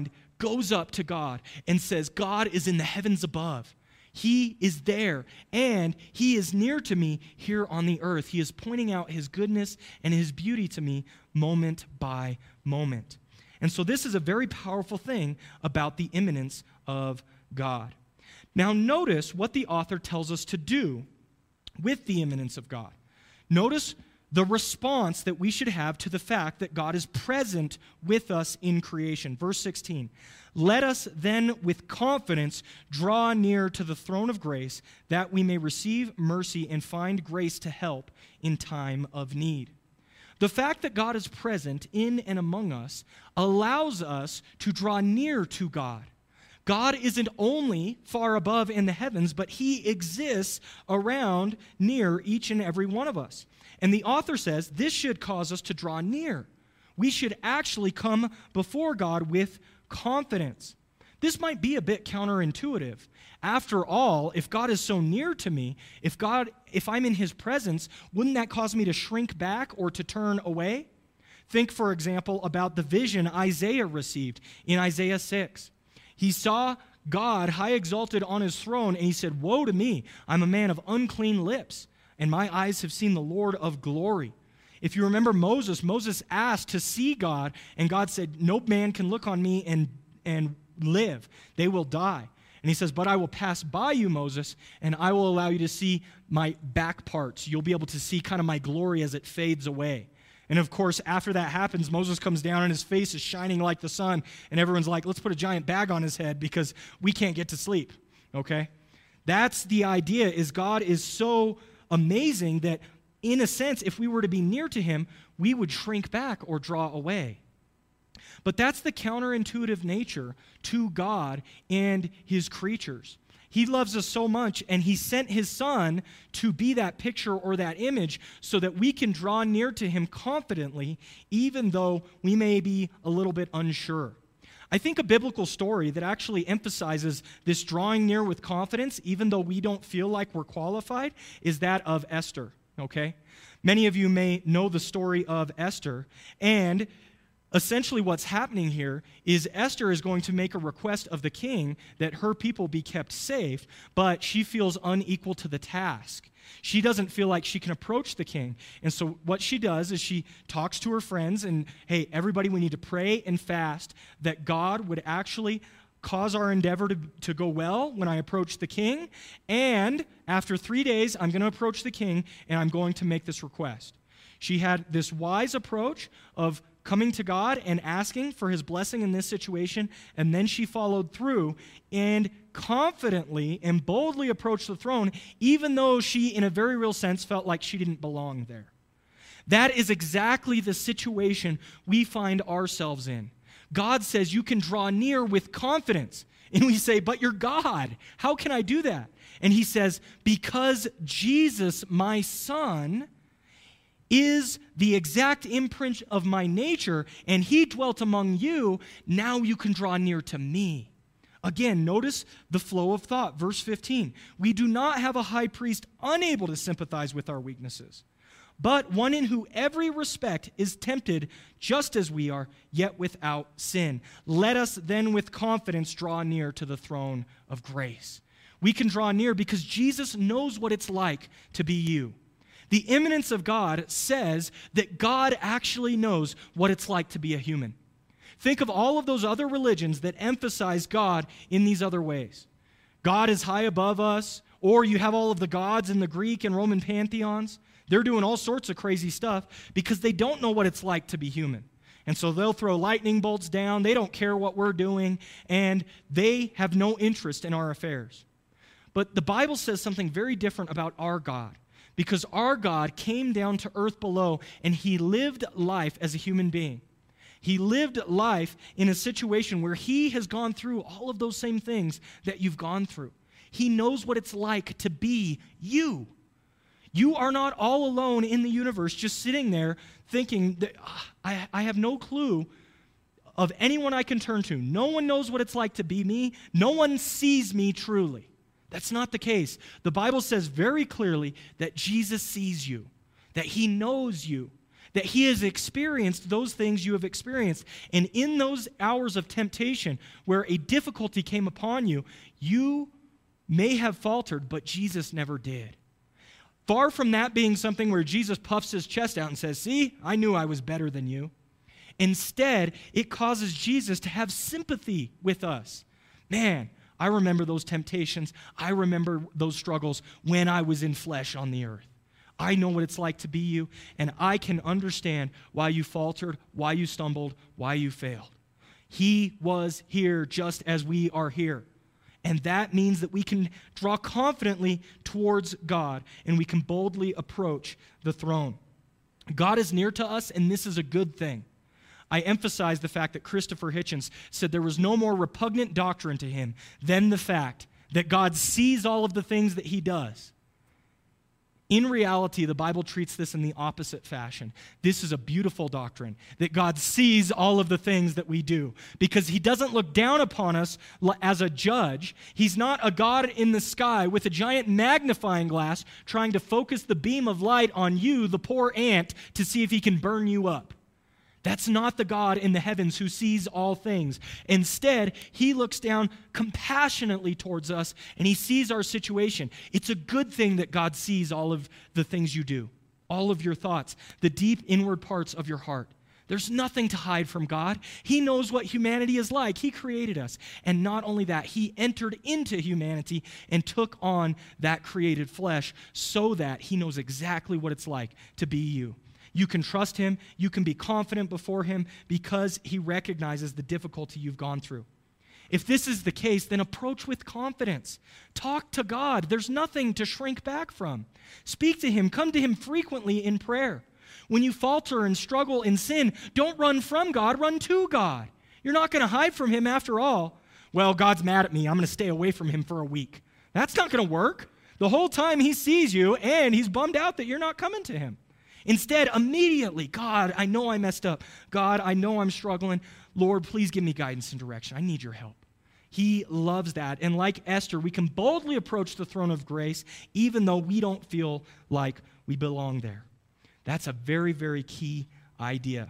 goes up to God and says, God is in the heavens above. He is there, and he is near to me here on the earth. He is pointing out his goodness and his beauty to me moment by moment. And so this is a very powerful thing about the immanence of God. Now notice what the author tells us to do with the immanence of God. Notice the response that we should have to the fact that God is present with us in creation. Verse sixteen, let us then with confidence draw near to the throne of grace, that we may receive mercy and find grace to help in time of need. The fact that God is present in and among us allows us to draw near to God. God isn't only far above in the heavens, but he exists around near each and every one of us. And the author says this should cause us to draw near. We should actually come before God with confidence. This might be a bit counterintuitive. After all, if God is so near to me, if God, if I'm in his presence, wouldn't that cause me to shrink back or to turn away? Think, for example, about the vision Isaiah received in Isaiah six. He saw God high exalted on his throne, and he said, woe to me, I'm a man of unclean lips, and my eyes have seen the Lord of glory. If you remember Moses, Moses asked to see God, and God said, no man can look on me and, and live. They will die. And he says, but I will pass by you, Moses, and I will allow you to see my back parts. You'll be able to see kind of my glory as it fades away. And of course, after that happens, Moses comes down and his face is shining like the sun, and everyone's like, let's put a giant bag on his head because we can't get to sleep, okay? That's the idea, is God is so amazing that, in a sense, if we were to be near to him, we would shrink back or draw away. But that's the counterintuitive nature to God and his creatures. He loves us so much, and he sent his son to be that picture or that image so that we can draw near to him confidently, even though we may be a little bit unsure. I think a biblical story that actually emphasizes this drawing near with confidence, even though we don't feel like we're qualified, is that of Esther, okay? Many of you may know the story of Esther, and essentially what's happening here is Esther is going to make a request of the king that her people be kept safe, but she feels unequal to the task. She doesn't feel like she can approach the king. And so what she does is she talks to her friends and, hey, everybody, we need to pray and fast that God would actually cause our endeavor to, to go well when I approach the king. And after three days, I'm going to approach the king and I'm going to make this request. She had this wise approach of coming to God and asking for his blessing in this situation, and then she followed through and confidently and boldly approached the throne, even though she, in a very real sense, felt like she didn't belong there. That is exactly the situation we find ourselves in. God says you can draw near with confidence. And we say, but you're God. How can I do that? And he says, because Jesus, my son, is the exact imprint of my nature, and he dwelt among you, now you can draw near to me. Again, notice the flow of thought. Verse fifteen, we do not have a high priest unable to sympathize with our weaknesses, but one in whom every respect is tempted just as we are, yet without sin. Let us then with confidence draw near to the throne of grace. We can draw near because Jesus knows what it's like to be you. The immanence of God says that God actually knows what it's like to be a human. Think of all of those other religions that emphasize God in these other ways. God is high above us, or you have all of the gods in the Greek and Roman pantheons. They're doing all sorts of crazy stuff because they don't know what it's like to be human. And so they'll throw lightning bolts down, they don't care what we're doing, and they have no interest in our affairs. But the Bible says something very different about our God. Because our God came down to earth below and he lived life as a human being. He lived life in a situation where he has gone through all of those same things that you've gone through. He knows what it's like to be you. You are not all alone in the universe just sitting there thinking that oh, I, I have no clue of anyone I can turn to. No one knows what it's like to be me. No one sees me truly. That's not the case. The Bible says very clearly that Jesus sees you, that he knows you, that he has experienced those things you have experienced. And in those hours of temptation where a difficulty came upon you, you may have faltered, but Jesus never did. Far from that being something where Jesus puffs his chest out and says, see, I knew I was better than you. Instead, it causes Jesus to have sympathy with us. Man, I remember those temptations. I remember those struggles when I was in flesh on the earth. I know what it's like to be you, and I can understand why you faltered, why you stumbled, why you failed. He was here just as we are here. And that means that we can draw confidently towards God, and we can boldly approach the throne. God is near to us, and this is a good thing. I emphasize the fact that Christopher Hitchens said there was no more repugnant doctrine to him than the fact that God sees all of the things that he does. In reality, the Bible treats this in the opposite fashion. This is a beautiful doctrine, that God sees all of the things that we do, because he doesn't look down upon us as a judge. He's not a God in the sky with a giant magnifying glass trying to focus the beam of light on you, the poor ant, to see if he can burn you up. That's not the God in the heavens who sees all things. Instead, he looks down compassionately towards us, and he sees our situation. It's a good thing that God sees all of the things you do, all of your thoughts, the deep inward parts of your heart. There's nothing to hide from God. He knows what humanity is like. He created us. And not only that, he entered into humanity and took on that created flesh so that he knows exactly what it's like to be you. You can trust him. You can be confident before him because he recognizes the difficulty you've gone through. If this is the case, then approach with confidence. Talk to God. There's nothing to shrink back from. Speak to him. Come to him frequently in prayer. When you falter and struggle in sin, don't run from God. Run to God. You're not going to hide from him after all. Well, God's mad at me. I'm going to stay away from him for a week. That's not going to work. The whole time he sees you, and he's bummed out that you're not coming to him. Instead, immediately, God, I know I messed up. God, I know I'm struggling. Lord, please give me guidance and direction. I need your help. He loves that. And like Esther, we can boldly approach the throne of grace even though we don't feel like we belong there. That's a very, very key idea.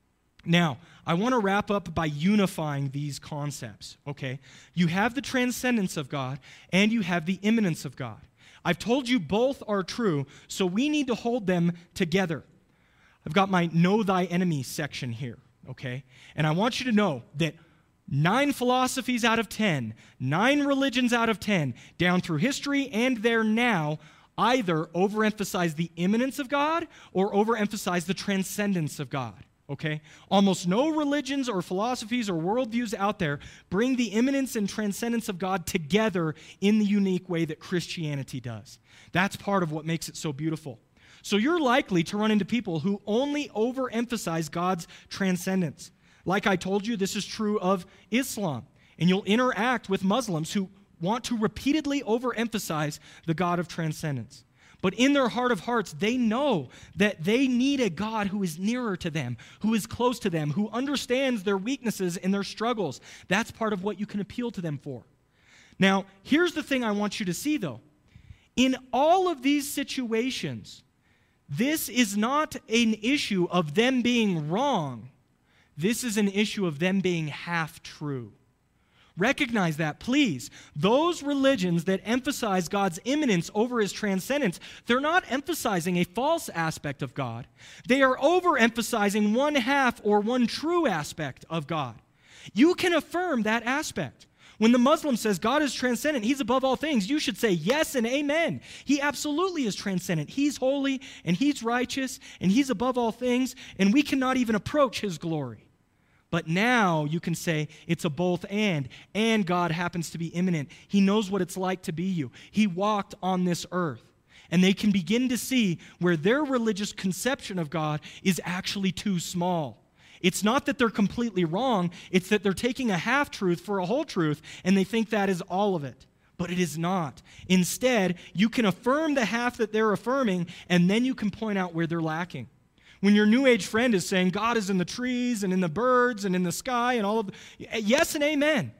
Now, I want to wrap up by unifying these concepts, okay? You have the transcendence of God, and you have the immanence of God. I've told you both are true, so we need to hold them together. I've got my Know Thy Enemy section here, okay? And I want you to know that nine philosophies out of ten, nine religions out of ten, down through history and there now, either overemphasize the immanence of God or overemphasize the transcendence of God. Okay? Almost no religions or philosophies or worldviews out there bring the immanence and transcendence of God together in the unique way that Christianity does. That's part of what makes it so beautiful. So you're likely to run into people who only overemphasize God's transcendence. Like I told you, this is true of Islam. And you'll interact with Muslims who want to repeatedly overemphasize the God of transcendence. But in their heart of hearts, they know that they need a God who is nearer to them, who is close to them, who understands their weaknesses and their struggles. That's part of what you can appeal to them for. Now, here's the thing I want you to see, though. In all of these situations, this is not an issue of them being wrong. This is an issue of them being half true. Recognize that, please. Those religions that emphasize God's immanence over his transcendence, they're not emphasizing a false aspect of God. They are overemphasizing one half or one true aspect of God. You can affirm that aspect. When the Muslim says God is transcendent, he's above all things, you should say yes and amen. He absolutely is transcendent. He's holy and he's righteous and he's above all things, and we cannot even approach his glory. But now you can say it's a both and, and God happens to be immanent. He knows what it's like to be you. He walked on this earth. And they can begin to see where their religious conception of God is actually too small. It's not that they're completely wrong, it's that they're taking a half-truth for a whole truth, and they think that is all of it. But it is not. Instead, you can affirm the half that they're affirming, and then you can point out where they're lacking. When your New Age friend is saying God is in the trees and in the birds and in the sky and all of the, yes and amen.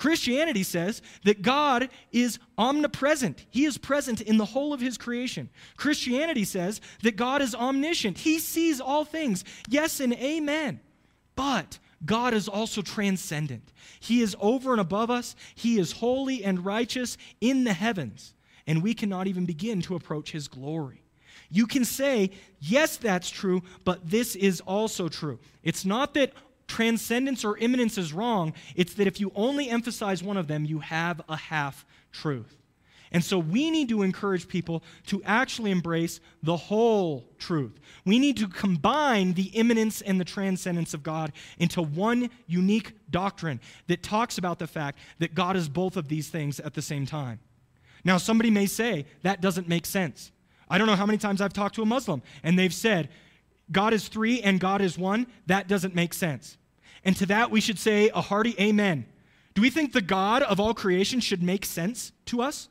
Christianity says that God is omnipresent. He is present in the whole of his creation. Christianity says that God is omniscient. He sees all things. Yes and amen. But God is also transcendent. He is over and above us. He is holy and righteous in the heavens, and we cannot even begin to approach his glory. You can say, yes, that's true, but this is also true. It's not that transcendence or immanence is wrong. It's that if you only emphasize one of them, you have a half-truth. And so we need to encourage people to actually embrace the whole truth. We need to combine the immanence and the transcendence of God into one unique doctrine that talks about the fact that God is both of these things at the same time. Now, somebody may say, that doesn't make sense. I don't know how many times I've talked to a Muslim, and they've said, God is three and God is one. That doesn't make sense. And to that, we should say a hearty amen. Do we think the God of all creation should make sense to us?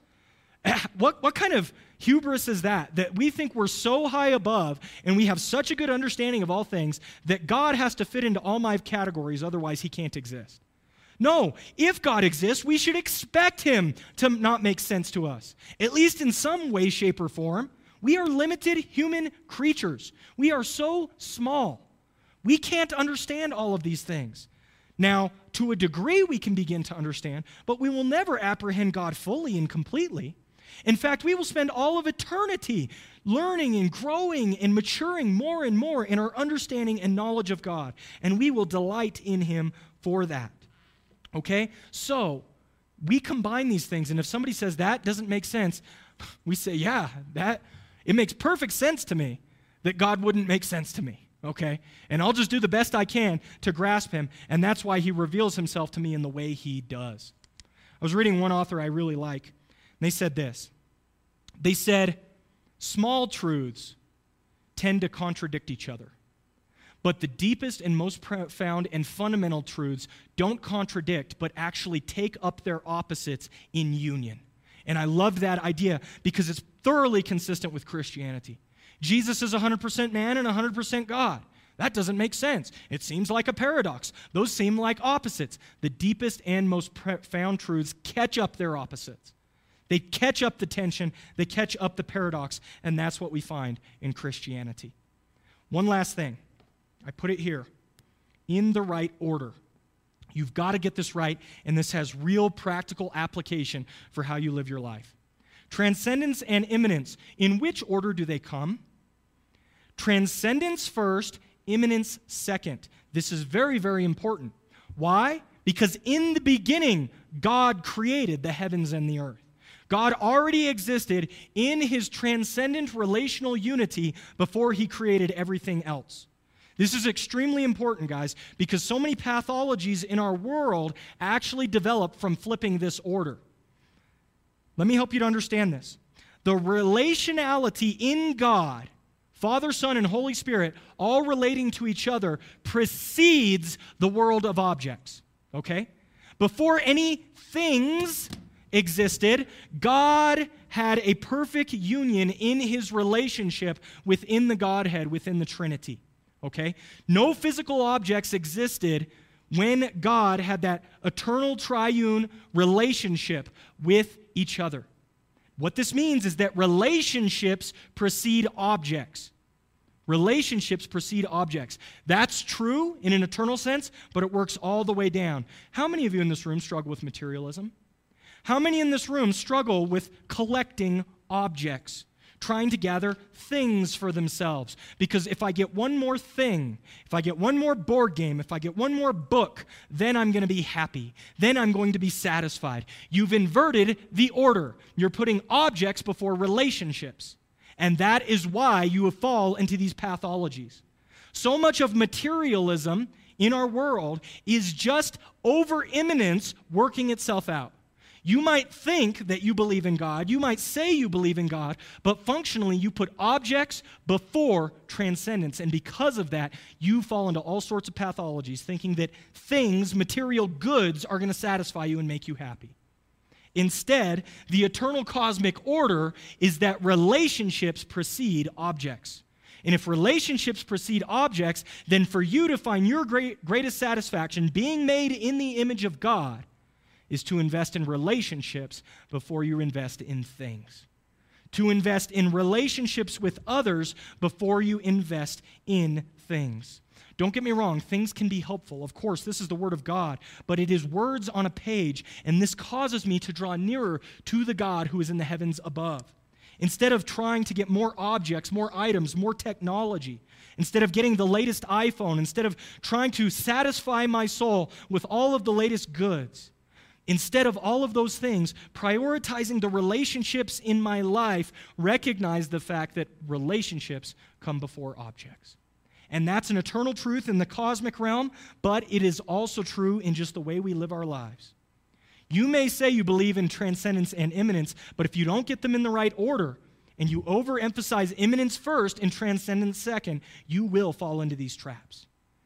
What, what kind of hubris is that? That we think we're so high above and we have such a good understanding of all things that God has to fit into all my categories, otherwise he can't exist. No, if God exists, we should expect him to not make sense to us, at least in some way, shape, or form. We are limited human creatures. We are so small. We can't understand all of these things. Now, to a degree, we can begin to understand, but we will never apprehend God fully and completely. In fact, we will spend all of eternity learning and growing and maturing more and more in our understanding and knowledge of God, and we will delight in him for that. Okay? So, we combine these things, and if somebody says that doesn't make sense, we say, yeah, that it makes perfect sense to me that God wouldn't make sense to me. Okay? And I'll just do the best I can to grasp him, and that's why he reveals himself to me in the way he does. I was reading one author I really like, and they said this. They said, small truths tend to contradict each other, but the deepest and most profound and fundamental truths don't contradict, but actually take up their opposites in union. And I love that idea because it's thoroughly consistent with Christianity. Jesus is one hundred percent man and one hundred percent God. That doesn't make sense. It seems like a paradox. Those seem like opposites. The deepest and most profound truths catch up their opposites. They catch up the tension, they catch up the paradox, and that's what we find in Christianity. One last thing. I put it here. In the right order. You've got to get this right, and this has real practical application for how you live your life. Transcendence and immanence. In which order do they come? Transcendence first, immanence second. This is very, very important. Why? Because in the beginning, God created the heavens and the earth. God already existed in his transcendent relational unity before he created everything else. This is extremely important, guys, because so many pathologies in our world actually develop from flipping this order. Let me help you to understand this. The relationality in God, Father, Son, and Holy Spirit, all relating to each other, precedes the world of objects, okay? Before any things existed, God had a perfect union in his relationship within the Godhead, within the Trinity, okay? No physical objects existed when God had that eternal triune relationship with each other. What this means is that relationships precede objects. Relationships precede objects. That's true in an eternal sense, but it works all the way down. How many of you in this room struggle with materialism? How many in this room struggle with collecting objects, trying to gather things for themselves? Because if I get one more thing, if I get one more board game, if I get one more book, then I'm going to be happy. Then I'm going to be satisfied. You've inverted the order. You're putting objects before relationships. And that is why you fall into these pathologies. So much of materialism in our world is just over-immanence working itself out. You might think that you believe in God, you might say you believe in God, but functionally you put objects before transcendence, and because of that, you fall into all sorts of pathologies, thinking that things, material goods, are going to satisfy you and make you happy. Instead, the eternal cosmic order is that relationships precede objects. And if relationships precede objects, then for you to find your great, greatest satisfaction being made in the image of God, is to invest in relationships before you invest in things. To invest in relationships with others before you invest in things. Don't get me wrong, things can be helpful. Of course, this is the Word of God, but it is words on a page, and this causes me to draw nearer to the God who is in the heavens above. Instead of trying to get more objects, more items, more technology, instead of getting the latest iPhone, instead of trying to satisfy my soul with all of the latest goods, instead of all of those things, prioritizing the relationships in my life, recognize the fact that relationships come before objects. And that's an eternal truth in the cosmic realm, but it is also true in just the way we live our lives. You may say you believe in transcendence and immanence, but if you don't get them in the right order, and you overemphasize immanence first and transcendence second, you will fall into these traps.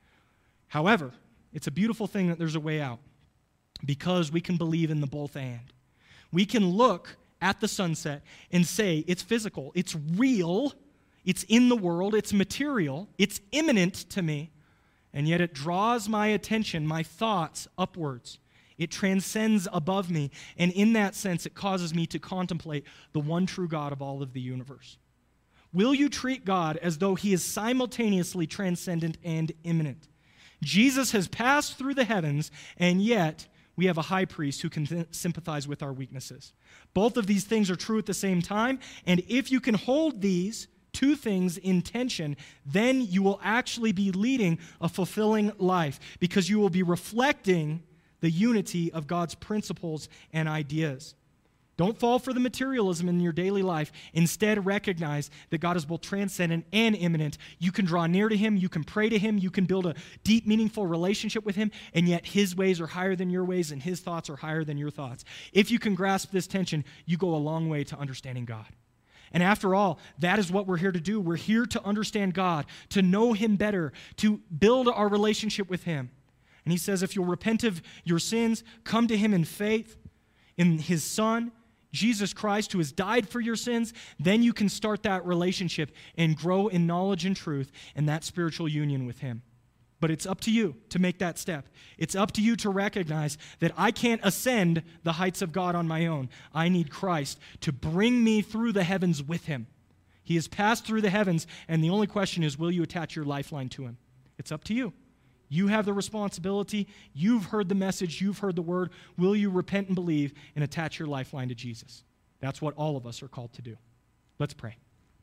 However, it's a beautiful thing that there's a way out, because we can believe in the both and. We can look at the sunset and say, it's physical, it's real, it's in the world, it's material, it's imminent to me, and yet it draws my attention, my thoughts upwards. It transcends above me, and in that sense, it causes me to contemplate the one true God of all of the universe. Will you treat God as though he is simultaneously transcendent and immanent? Jesus has passed through the heavens, and yet we have a high priest who can th- sympathize with our weaknesses. Both of these things are true at the same time, and if you can hold these two things in tension, then you will actually be leading a fulfilling life, because you will be reflecting the unity of God's principles and ideas. Don't fall for the materialism in your daily life. Instead, recognize that God is both transcendent and immanent. You can draw near to him, you can pray to him, you can build a deep, meaningful relationship with him, and yet his ways are higher than your ways and his thoughts are higher than your thoughts. If you can grasp this tension, you go a long way to understanding God. And after all, that is what we're here to do. We're here to understand God, to know him better, to build our relationship with him. And he says, if you'll repent of your sins, come to him in faith, in his Son, Jesus Christ, who has died for your sins, then you can start that relationship and grow in knowledge and truth and that spiritual union with him. But it's up to you to make that step. It's up to you to recognize that I can't ascend the heights of God on my own. I need Christ to bring me through the heavens with him. He has passed through the heavens, and the only question is, will you attach your lifeline to him? It's up to you. You have the responsibility. You've heard the message. You've heard the word. Will you repent and believe and attach your lifeline to Jesus? That's what all of us are called to do. Let's pray.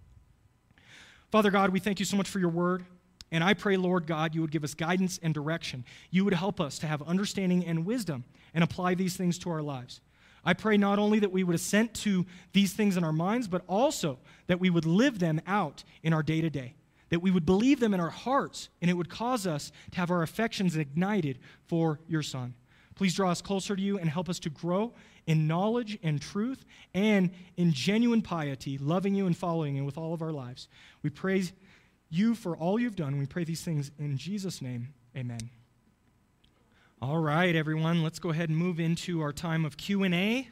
Father God, we thank you so much for your word. And I pray, Lord God, you would give us guidance and direction. You would help us to have understanding and wisdom and apply these things to our lives. I pray not only that we would assent to these things in our minds, but also that we would live them out in our day-to-day, that we would believe them in our hearts, and it would cause us to have our affections ignited for your Son. Please draw us closer to you and help us to grow in knowledge and truth and in genuine piety, loving you and following you with all of our lives. We praise you for all you've done. We pray these things in Jesus' name. Amen. All right, everyone, let's go ahead and move into our time of Q and A.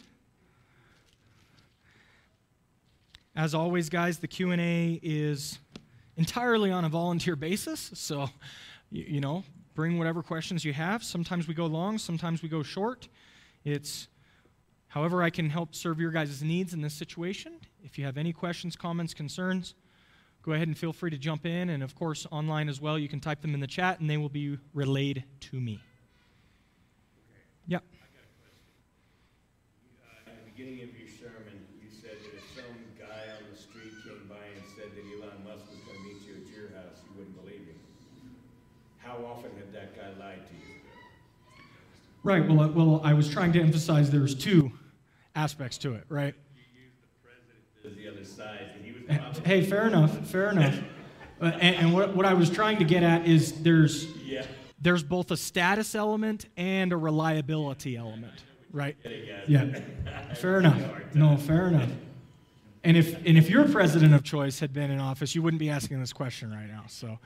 As always, guys, the Q and A is entirely on a volunteer basis, so, you, you know, bring whatever questions you have. Sometimes we go long, sometimes we go short. It's however I can help serve your guys' needs in this situation. If you have any questions, comments, concerns, go ahead and feel free to jump in, and of course, online as well, you can type them in the chat, and they will be relayed to me. Yeah. I got a question. Uh, at the beginning of your sermon, you said that if some guy on the street came by and said that Elon Musk was going to meet you at your house, you wouldn't believe him. How often had that guy lied to you? Right. Well, uh, well, I was trying to emphasize there's two aspects to it, right? You used the president as the other side, and he was probably... Hey, fair enough, fair enough. Uh, and and what, what I was trying to get at is there's Yeah. there's both a status element and a reliability element, right? Yeah, fair enough. No, fair enough. And if and if your president of choice had been in office, you wouldn't be asking this question right now. So,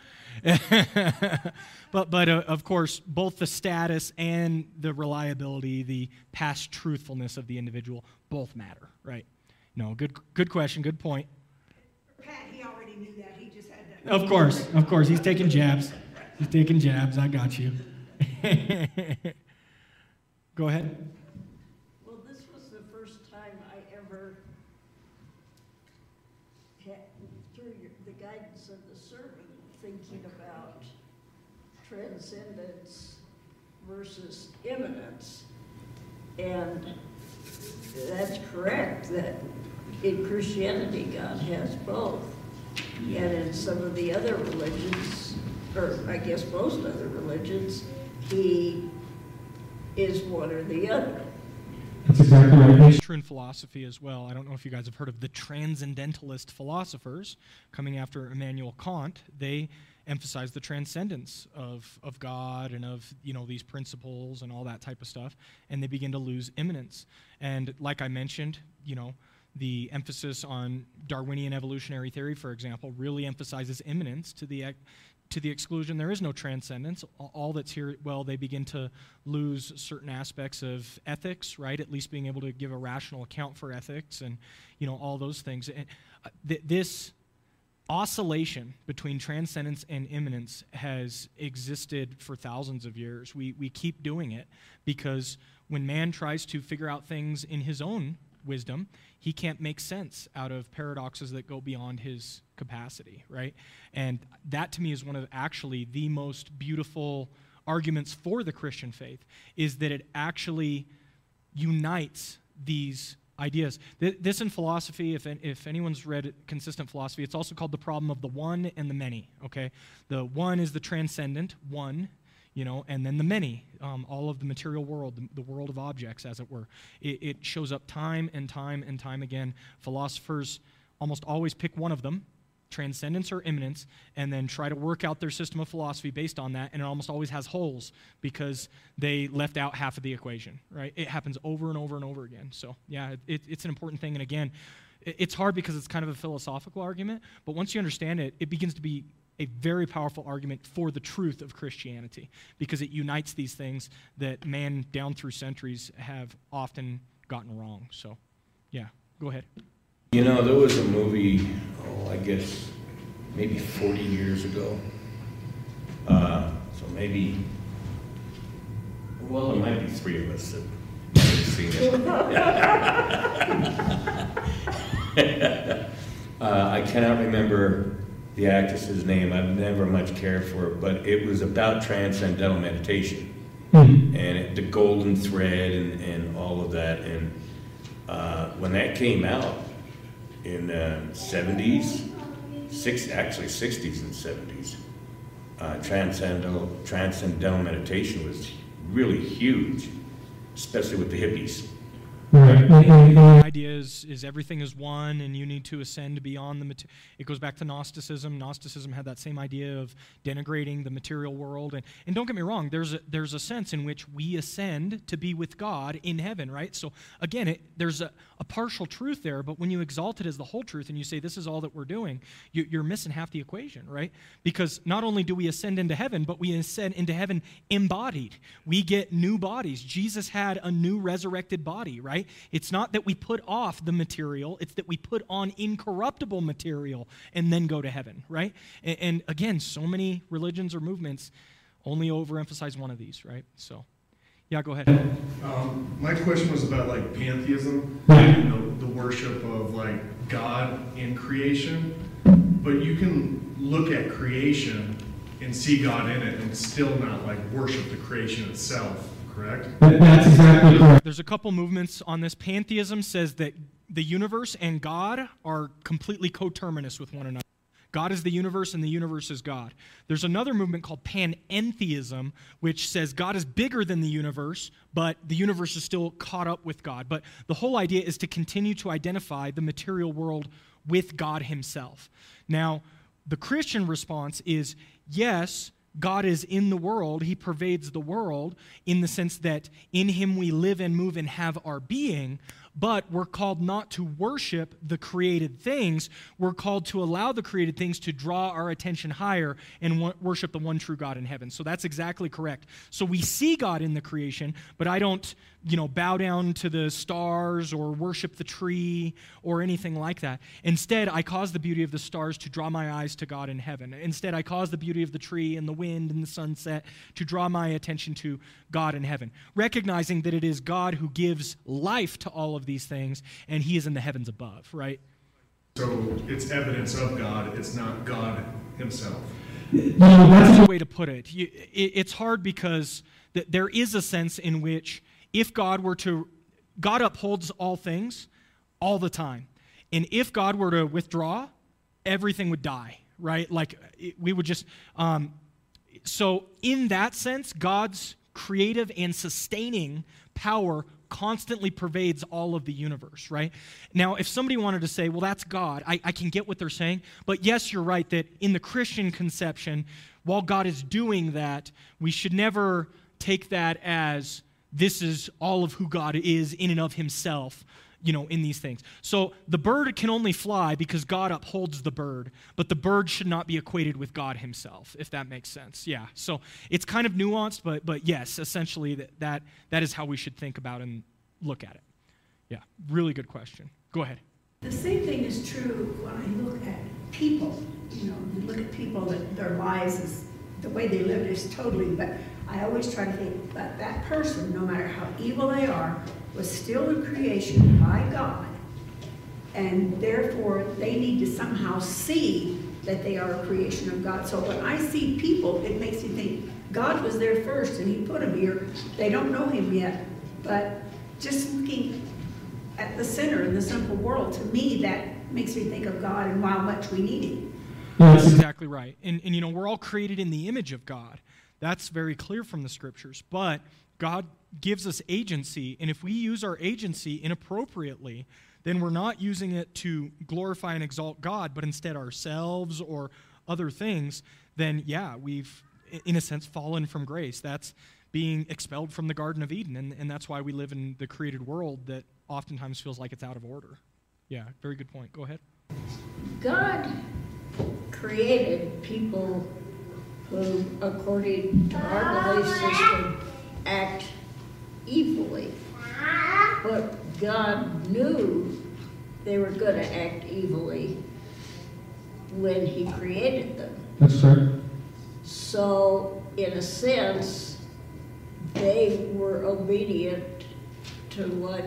but but uh, of course, both the status and the reliability, the past truthfulness of the individual, both matter, right? No, good good question, good point. Pat, he already knew that. He just had to. Of course, of course, he's taking jabs. He's taking jabs. I got you. Go ahead. thinking about transcendence versus immanence. And that's correct, that in Christianity God has both. And in some of the other religions, or I guess most other religions, he is one or the other. That's exactly right. True in philosophy as well. I don't know if you guys have heard of the transcendentalist philosophers coming after Immanuel Kant. They emphasize the transcendence of, of God and of, you know, these principles and all that type of stuff, and they begin to lose immanence. And like I mentioned, you know, the emphasis on Darwinian evolutionary theory, for example, really emphasizes immanence to the to the exclusion. There is no transcendence. All that's here, well, they begin to lose certain aspects of ethics, right? At least being able to give a rational account for ethics and, you know, all those things. And th this oscillation between transcendence and immanence has existed for thousands of years. We, we keep doing it because when man tries to figure out things in his own wisdom, he can't make sense out of paradoxes that go beyond his capacity, right? And that to me is one of actually the most beautiful arguments for the Christian faith, is that it actually unites these ideas. Th this in philosophy, if, if anyone's read consistent philosophy, it's also called the problem of the one and the many, okay? The one is the transcendent, one, you know, and then the many, um, all of the material world, the, the world of objects, as it were. It, it shows up time and time and time again. Philosophers almost always pick one of them, transcendence or immanence, and then try to work out their system of philosophy based on that, and it almost always has holes because they left out half of the equation, right? It happens over and over and over again. So, yeah, it, it's an important thing, and again, it, it's hard because it's kind of a philosophical argument, but once you understand it, it begins to be a very powerful argument for the truth of Christianity, because it unites these things that man down through centuries have often gotten wrong. So, yeah, go ahead. You know, there was a movie, oh, I guess maybe forty years ago. Uh, so maybe, well, it might be three of us that might have seen it. uh, I cannot remember the actress's name. I've never much cared for it, but it was about transcendental meditation mm-hmm. and it, the golden thread and, and all of that. And uh, when that came out in the seventies, six, actually sixties and seventies, uh, transcendental, transcendental meditation was really huge, especially with the hippies. Right. The idea is, is everything is one, and you need to ascend beyond the material. It goes back to Gnosticism. Gnosticism had that same idea of denigrating the material world. And, and don't get me wrong, there's a, there's a sense in which we ascend to be with God in heaven, right? So again, it, there's a, a partial truth there, but when you exalt it as the whole truth and you say this is all that we're doing, you, you're missing half the equation, right? Because not only do we ascend into heaven, but we ascend into heaven embodied. We get new bodies. Jesus had a new resurrected body, right? It's not that we put off the material, it's that we put on incorruptible material and then go to heaven, right? And, and again, so many religions or movements only overemphasize one of these, right? So, yeah, go ahead. Um, my question was about like pantheism, you know, the worship of like God in creation, but you can look at creation and see God in it and still not like worship the creation itself. Correct? That's exactly correct. There's a couple movements on this. Pantheism says that the universe and God are completely coterminous with one another. God is the universe and the universe is God. There's another movement called panentheism, which says God is bigger than the universe, but the universe is still caught up with God. But the whole idea is to continue to identify the material world with God himself. Now, the Christian response is, yes, God is in the world. He pervades the world in the sense that in him we live and move and have our being, but we're called not to worship the created things. We're called to allow the created things to draw our attention higher and worship the one true God in heaven. So that's exactly correct. So we see God in the creation, but I don't, you know, bow down to the stars or worship the tree or anything like that. Instead, I cause the beauty of the stars to draw my eyes to God in heaven. Instead, I cause the beauty of the tree and the wind and the sunset to draw my attention to God in heaven, recognizing that it is God who gives life to all of these things, and he is in the heavens above, right? So it's evidence of God, it's not God himself. You know, that's That's a way to put it. You, it it's hard because th- there is a sense in which if God were to, God upholds all things all the time. And if God were to withdraw, everything would die, right? Like, it, we would just, um, so in that sense, God's creative and sustaining power constantly pervades all of the universe, right? Now, if somebody wanted to say, well, that's God, I, I can get what they're saying, but yes, you're right that in the Christian conception, while God is doing that, we should never take that as this is all of who God is in and of himself, you know, in these things. So the bird can only fly because God upholds the bird, but the bird should not be equated with God himself, if that makes sense. Yeah, so it's kind of nuanced, but but yes, essentially that that, that is how we should think about and look at it. Yeah, really good question. Go ahead. The same thing is true when I look at people. You know, you look at people that their lives is, the way they live is totally, but I always try to think that that person, no matter how evil they are, was still a creation by God, and therefore they need to somehow see that they are a creation of God. So when I see people, it makes me think God was there first and he put them here. They don't know him yet, but just looking at the center in the simple world, to me that makes me think of God and how much we need him. That's exactly right. And, and you know, we're all created in the image of God. That's very clear from the scriptures. But God gives us agency, and if we use our agency inappropriately, then we're not using it to glorify and exalt God, but instead ourselves or other things, then yeah, we've, in a sense, fallen from grace. That's being expelled from the Garden of Eden, and, and that's why we live in the created world that oftentimes feels like it's out of order. Yeah, very good point. Go ahead. God created people who, according to our belief system, act evilly. But God knew they were going to act evilly when he created them. That's true. So, in a sense, they were obedient to what,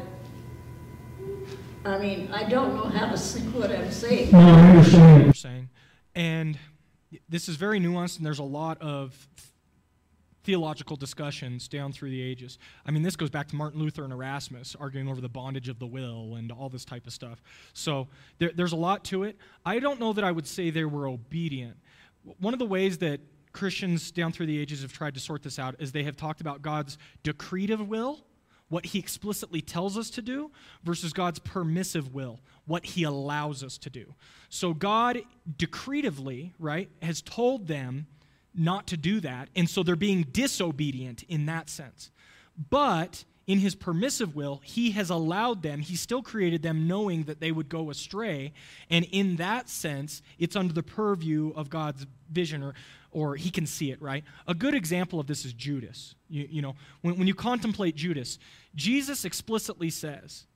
I mean, I don't know how to say what I'm saying. No, I understand what You're saying. And this is very nuanced, and there's a lot of theological discussions down through the ages. I mean, this goes back to Martin Luther and Erasmus arguing over the bondage of the will and all this type of stuff. So there, there's a lot to it. I don't know that I would say they were obedient. One of the ways that Christians down through the ages have tried to sort this out is they have talked about God's decretive will, what he explicitly tells us to do, versus God's permissive will, what he allows us to do. So God decretively, right, has told them not to do that, and so they're being disobedient in that sense. But in his permissive will, he has allowed them, he still created them knowing that they would go astray, and in that sense, it's under the purview of God's vision, or, or he can see it, right? A good example of this is Judas. You, you know, when, when you contemplate Judas, Jesus explicitly says,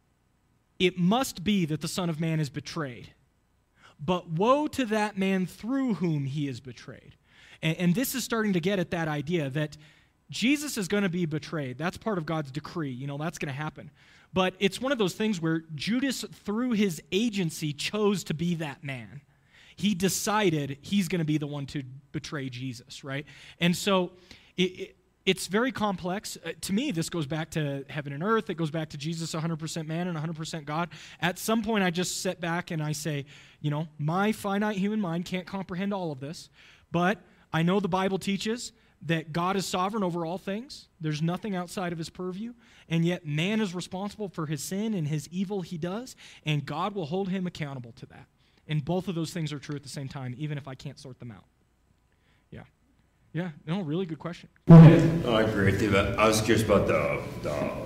it must be that the Son of Man is betrayed, but woe to that man through whom he is betrayed. And, and this is starting to get at that idea that Jesus is going to be betrayed. That's part of God's decree. You know, that's going to happen. But it's one of those things where Judas, through his agency, chose to be that man. He decided he's going to be the one to betray Jesus, right? And so it, it, it's very complex. Uh, to me, this goes back to heaven and earth. It goes back to Jesus, one hundred percent man and one hundred percent God. At some point, I just sit back and I say, you know, my finite human mind can't comprehend all of this, but I know the Bible teaches that God is sovereign over all things. There's nothing outside of his purview, and yet man is responsible for his sin and his evil he does, and God will hold him accountable to that. And both of those things are true at the same time, even if I can't sort them out. Yeah. Yeah, no, really good question. Go ahead. Oh, I agree with you, but I was curious about the, the um,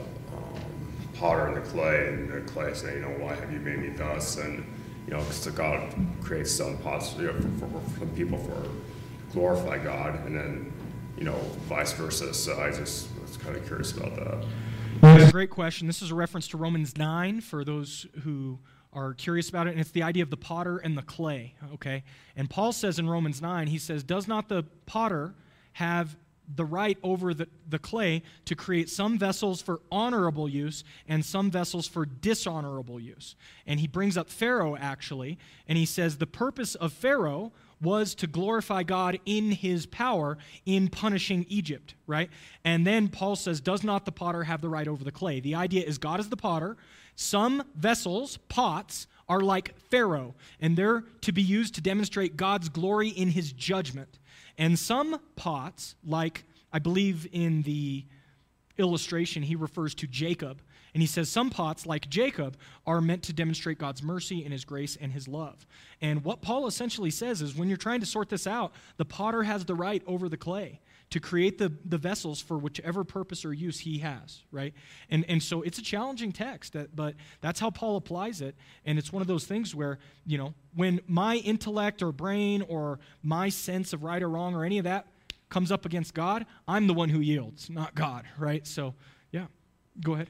potter and the clay, and the clay saying, you know, why have you made me thus? And, you know, because God creates some pots, you know, for, for, for people for glorify God, and then, you know, vice versa. So I just was kind of curious about that. That's a great question. This is a reference to Romans nine for those who are curious about it, and it's the idea of the potter and the clay, okay? And Paul says in Romans nine, he says, does not the potter have the right over the, the clay to create some vessels for honorable use and some vessels for dishonorable use? And he brings up Pharaoh, actually, and he says the purpose of Pharaoh was to glorify God in his power in punishing Egypt, right? And then Paul says, does not the potter have the right over the clay? The idea is God is the potter. Some vessels, pots, are like Pharaoh, and they're to be used to demonstrate God's glory in his judgment. And some pots, like I believe in the illustration, he refers to Jacob. And he says some pots, like Jacob, are meant to demonstrate God's mercy and his grace and his love. And what Paul essentially says is when you're trying to sort this out, the potter has the right over the clay to create the, the vessels for whichever purpose or use he has, right? And, and so it's a challenging text, that, but that's how Paul applies it. And it's one of those things where, you know, when my intellect or brain or my sense of right or wrong or any of that comes up against God, I'm the one who yields, not God, right? So, yeah, go ahead.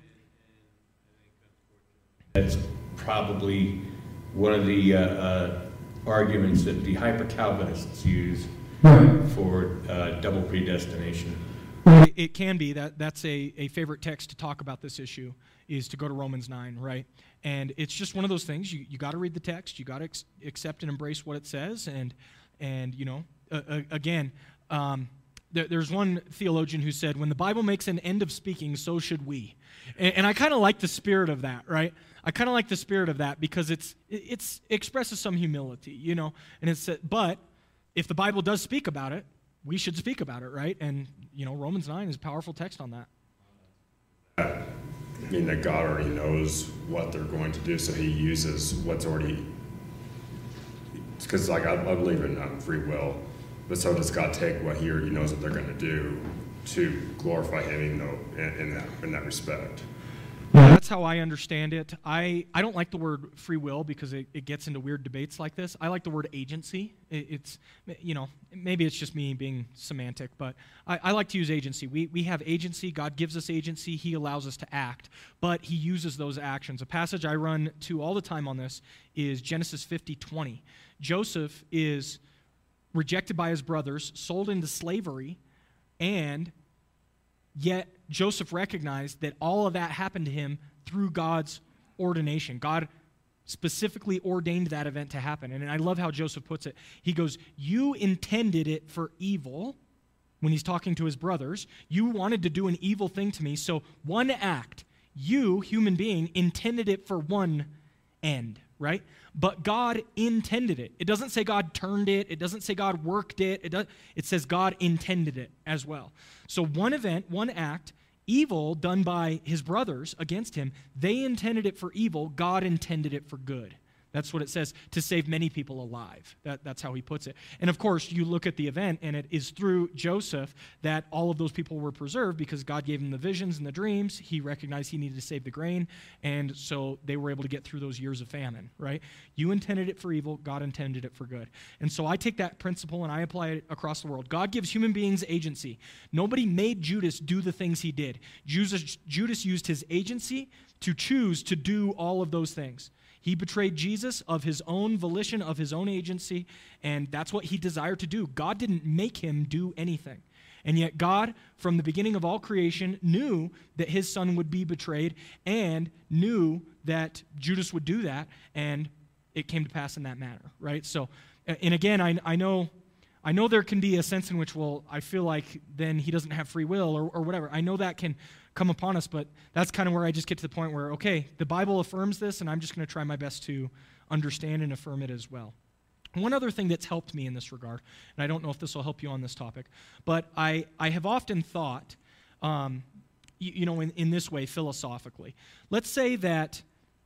That's probably one of the uh, uh, arguments that the hyper-Calvinists use Right. for uh, double predestination. It, it can be. that That's a, a favorite text to talk about this issue, is to go to Romans nine, right? And it's just one of those things. You you got to read the text. You got to ex- accept and embrace what it says. And, and you know, uh, uh, again, um, there, there's one theologian who said, when the Bible makes an end of speaking, so should we. And, and I kind of like the spirit of that, right? I kind of like the spirit of that because it's it's it expresses some humility, you know. And it's but if the Bible does speak about it, we should speak about it, right? And, you know, Romans nine is a powerful text on that. I mean, that God already knows what they're going to do, so he uses what's already, because like I, I believe in um, free will, but so does God take what he already knows what they're going to do to glorify him, you know, in, in that in that respect. That's how I understand it. I, I don't like the word free will because it, it gets into weird debates like this. I like the word agency. It, it's, you know, maybe it's just me being semantic, but I, I like to use agency. We, we have agency. God gives us agency. He allows us to act, but he uses those actions. A passage I run to all the time on this is Genesis fifty twenty. Joseph is rejected by his brothers, sold into slavery, and yet Joseph recognized that all of that happened to him through God's ordination. God specifically ordained that event to happen. And I love how Joseph puts it. He goes, you intended it for evil, when he's talking to his brothers. You wanted to do an evil thing to me, so one act, you, human being, intended it for one end, right? But God intended it. It doesn't say God turned it. It doesn't say God worked it. It, does, it says God intended it as well. So one event, one act, evil done by his brothers against him, they intended it for evil. God intended it for good. That's what it says, to save many people alive. That, that's how he puts it. And of course, you look at the event, and it is through Joseph that all of those people were preserved because God gave him the visions and the dreams. He recognized he needed to save the grain, and so they were able to get through those years of famine, right? You intended it for evil, God intended it for good. And so I take that principle and I apply it across the world. God gives human beings agency. Nobody made Judas do the things he did. Judas, Judas used his agency to choose to do all of those things. He betrayed Jesus of his own volition, of his own agency, and that's what he desired to do. God didn't make him do anything. And yet God, from the beginning of all creation, knew that his son would be betrayed and knew that Judas would do that, and it came to pass in that manner, right? So, and again, I, I know I know there can be a sense in which, well, I feel like then he doesn't have free will or, or whatever. I know that can come upon us, but that's kind of where I just get to the point where, okay, the Bible affirms this, and I'm just going to try my best to understand and affirm it as well. One other thing that's helped me in this regard, and I don't know if this will help you on this topic, but I, I have often thought, um, you, you know, in, in this way, philosophically. Let's say that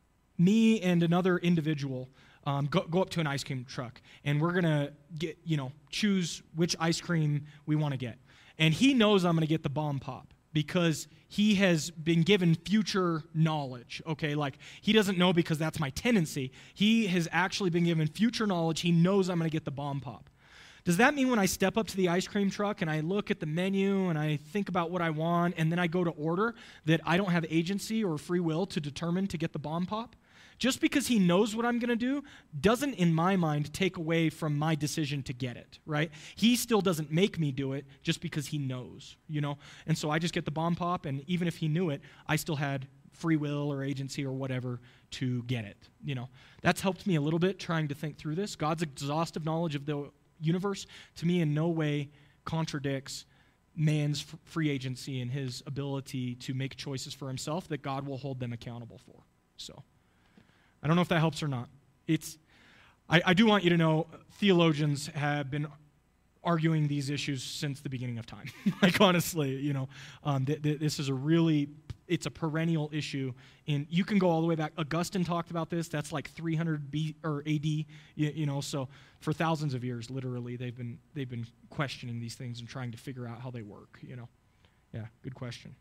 me and another individual Um, go, go up to an ice cream truck, and we're going to get, you know, choose which ice cream we want to get. And he knows I'm going to get the bomb pop because he has been given future knowledge, okay? Like, he doesn't know because that's my tendency. He has actually been given future knowledge. He knows I'm going to get the bomb pop. Does that mean when I step up to the ice cream truck and I look at the menu and I think about what I want and then I go to order that I don't have agency or free will to determine to get the bomb pop? Just because he knows what I'm going to do doesn't, in my mind, take away from my decision to get it, right? He still doesn't make me do it just because he knows, you know? And so I just get the bomb pop, and even if he knew it, I still had free will or agency or whatever to get it, you know? That's helped me a little bit trying to think through this. God's exhaustive knowledge of the universe, to me in no way contradicts man's f- free agency and his ability to make choices for himself that God will hold them accountable for. So, I don't know if that helps or not. It's, I, I do want you to know theologians have been arguing these issues since the beginning of time. Like, honestly, you know, um, th- th- this is a really, it's a perennial issue. In, you can go all the way back. Augustine talked about this. That's like three hundred B or A D, you, you know, so for thousands of years, literally, they've been, they've been questioning these things and trying to figure out how they work, you know. Yeah, good question.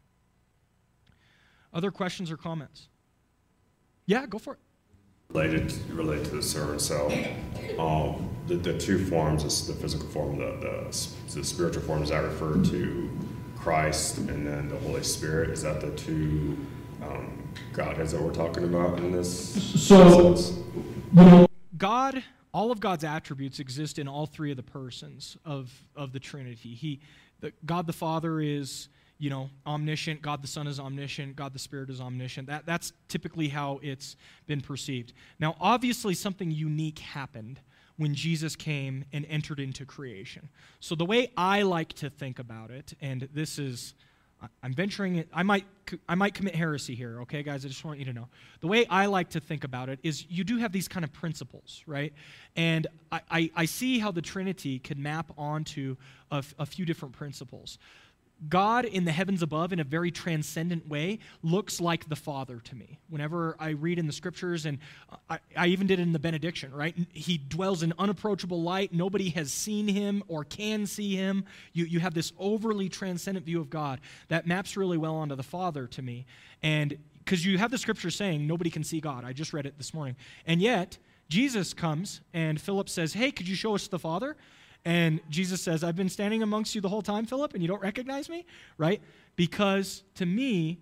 Other questions or comments? Yeah, go for it. Related to, related to the sermon, so um, the, the two forms, is the physical form, the, the the spiritual form, does that refer to Christ and then the Holy Spirit? Is that the two um, Godheads that we're talking about in this So, sense? you know, God, all of God's attributes exist in all three of the persons of, of the Trinity. He, the, God the Father is, you know, omniscient. God the Son is omniscient. God the Spirit is omniscient. That, that's typically how it's been perceived. Now, obviously, something unique happened when Jesus came and entered into creation. So the way I like to think about it, and this is, I'm venturing it, I might, I might commit heresy here, okay, guys? I just want you to know. The way I like to think about it is you do have these kind of principles, right? And I, I, I see how the Trinity could map onto a, f- a few different principles. God in the heavens above, in a very transcendent way, looks like the Father to me. Whenever I read in the Scriptures, and I, I even did it in the benediction, right? He dwells in unapproachable light. Nobody has seen him or can see him. You, you have this overly transcendent view of God that maps really well onto the Father to me. And because you have the Scripture saying nobody can see God. I just read it this morning. And yet, Jesus comes, and Philip says, hey, could you show us the Father? And Jesus says, I've been standing amongst you the whole time, Philip, and you don't recognize me, right? Because to me,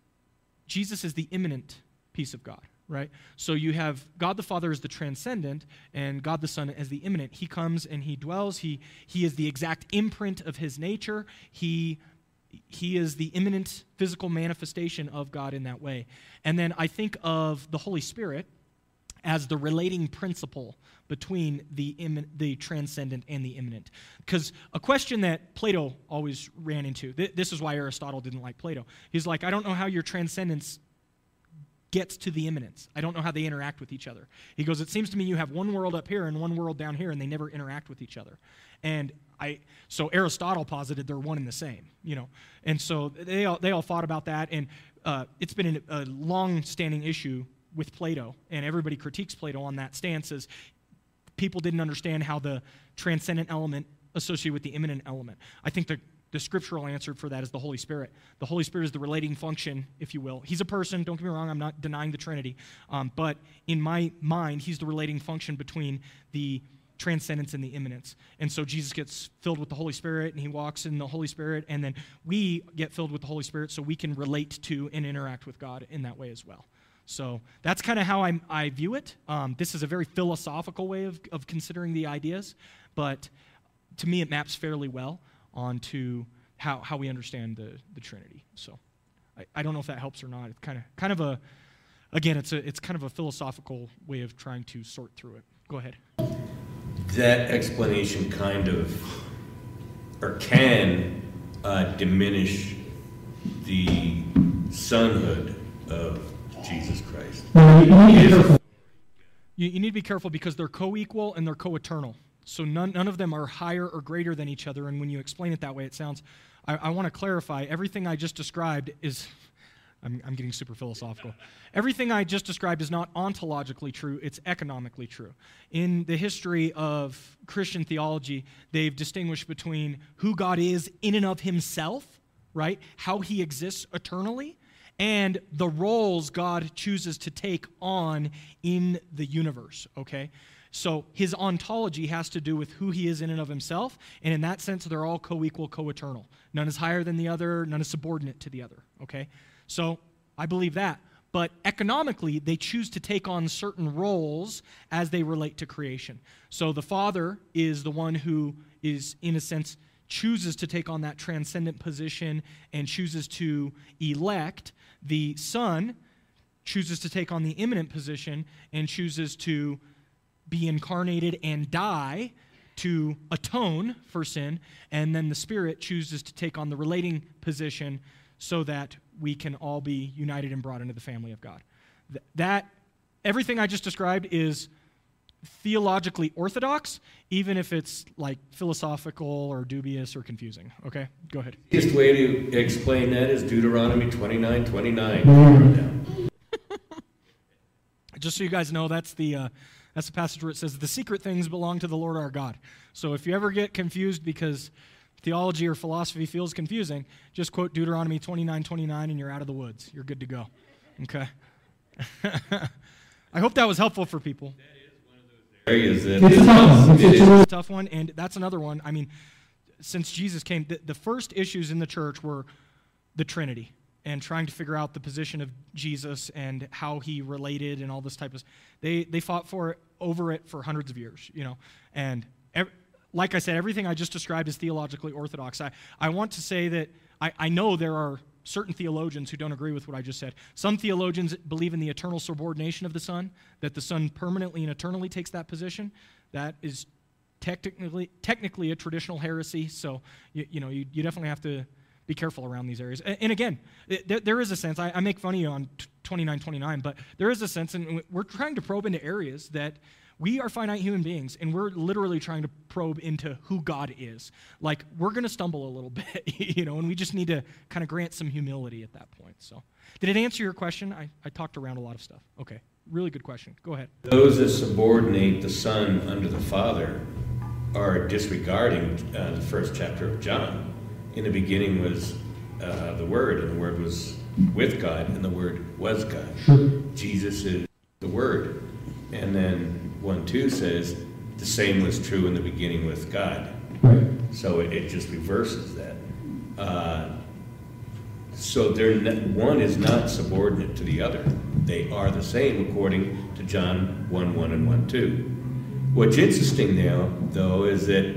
Jesus is the immanent piece of God, right? So you have God the Father as the transcendent and God the Son as the immanent. He comes and he dwells. He, he is the exact imprint of his nature. He, he is the immanent physical manifestation of God in that way. And then I think of the Holy Spirit as the relating principle between the immin- the transcendent and the immanent. Because a question that Plato always ran into, th- this is why Aristotle didn't like Plato. He's like, I don't know how your transcendence gets to the immanence. I don't know how they interact with each other. He goes, it seems to me you have one world up here and one world down here, and they never interact with each other. And I, so Aristotle posited they're one and the same, you know. And so they all, they all thought about that, and uh, it's been a long-standing issue with Plato, and everybody critiques Plato on that stance, as people didn't understand how the transcendent element associated with the immanent element. I think the, the scriptural answer for that is the Holy Spirit. The Holy Spirit is the relating function, if you will. He's a person, don't get me wrong, I'm not denying the Trinity, um, but in my mind, he's the relating function between the transcendence and the immanence. And so Jesus gets filled with the Holy Spirit, and he walks in the Holy Spirit, and then we get filled with the Holy Spirit so we can relate to and interact with God in that way as well. So that's kind of how I, I view it. Um, this is a very philosophical way of, of considering the ideas, but to me it maps fairly well onto how, how we understand the, the Trinity. So I, I don't know if that helps or not. It's kind of kind of a, again, it's a it's kind of a philosophical way of trying to sort through it. Go ahead. That explanation kind of, or can uh, diminish the sonhood of Jesus Christ. Well, you need to be careful. You, you need to be careful because they're co-equal and they're co-eternal. So none, none of them are higher or greater than each other, and when you explain it that way, it sounds, I, I want to clarify, everything I just described is, I'm, I'm getting super philosophical. Everything I just described is not ontologically true, it's economically true. In the history of Christian theology, they've distinguished between who God is in and of himself, right? How he exists eternally, and the roles God chooses to take on in the universe, okay? So his ontology has to do with who he is in and of himself, and in that sense, they're all co-equal, co-eternal. None is higher than the other, none is subordinate to the other, okay? So I believe that. But economically, they choose to take on certain roles as they relate to creation. So the Father is the one who is, in a sense, chooses to take on that transcendent position and chooses to elect. The Son chooses to take on the immanent position and chooses to be incarnated and die to atone for sin, and then the Spirit chooses to take on the relating position so that we can all be united and brought into the family of God. Th- that, everything I just described is theologically orthodox, even if it's like philosophical or dubious or confusing. Okay, go ahead. The easiest way to explain that is Deuteronomy twenty-nine twenty-nine. Just so you guys know, that's the uh, that's the passage where it says, the secret things belong to the Lord our God. So if you ever get confused because theology or philosophy feels confusing, just quote Deuteronomy twenty-nine twenty-nine and you're out of the woods. You're good to go. Okay? I hope that was helpful for people. Areas that It's a tough one. It's, it's a It's a tough one, and that's another one. I mean, since Jesus came, the, the first issues in the church were the Trinity and trying to figure out the position of Jesus and how he related and all this type of. They they fought for it, over it for hundreds of years, you know. And ev- like I said, everything I just described is theologically orthodox. I, I want to say that I, I know there are certain theologians who don't agree with what I just said. Some theologians believe in the eternal subordination of the Son, that the Son permanently and eternally takes that position. That is technically technically a traditional heresy, so you, you know you, you definitely have to be careful around these areas. And, and again, it, there, there is a sense, I, I make fun of you on twenty-nine twenty-nine, but there is a sense, and we're trying to probe into areas that we are finite human beings, and we're literally trying to probe into who God is. Like, we're going to stumble a little bit, you know, and we just need to kind of grant some humility at that point. So, did it answer your question? I, I talked around a lot of stuff. Okay, really good question. Go ahead. Those that subordinate the Son under the Father are disregarding uh, the first chapter of John. In the beginning was uh, the Word, and the Word was with God, and the Word was God. Jesus is the Word. And then one two says, the same was true in the beginning with God. right. So it, it just reverses that. Uh, so they're not, one is not subordinate to the other. They are the same according to John one one and one two. What's interesting now, though, is that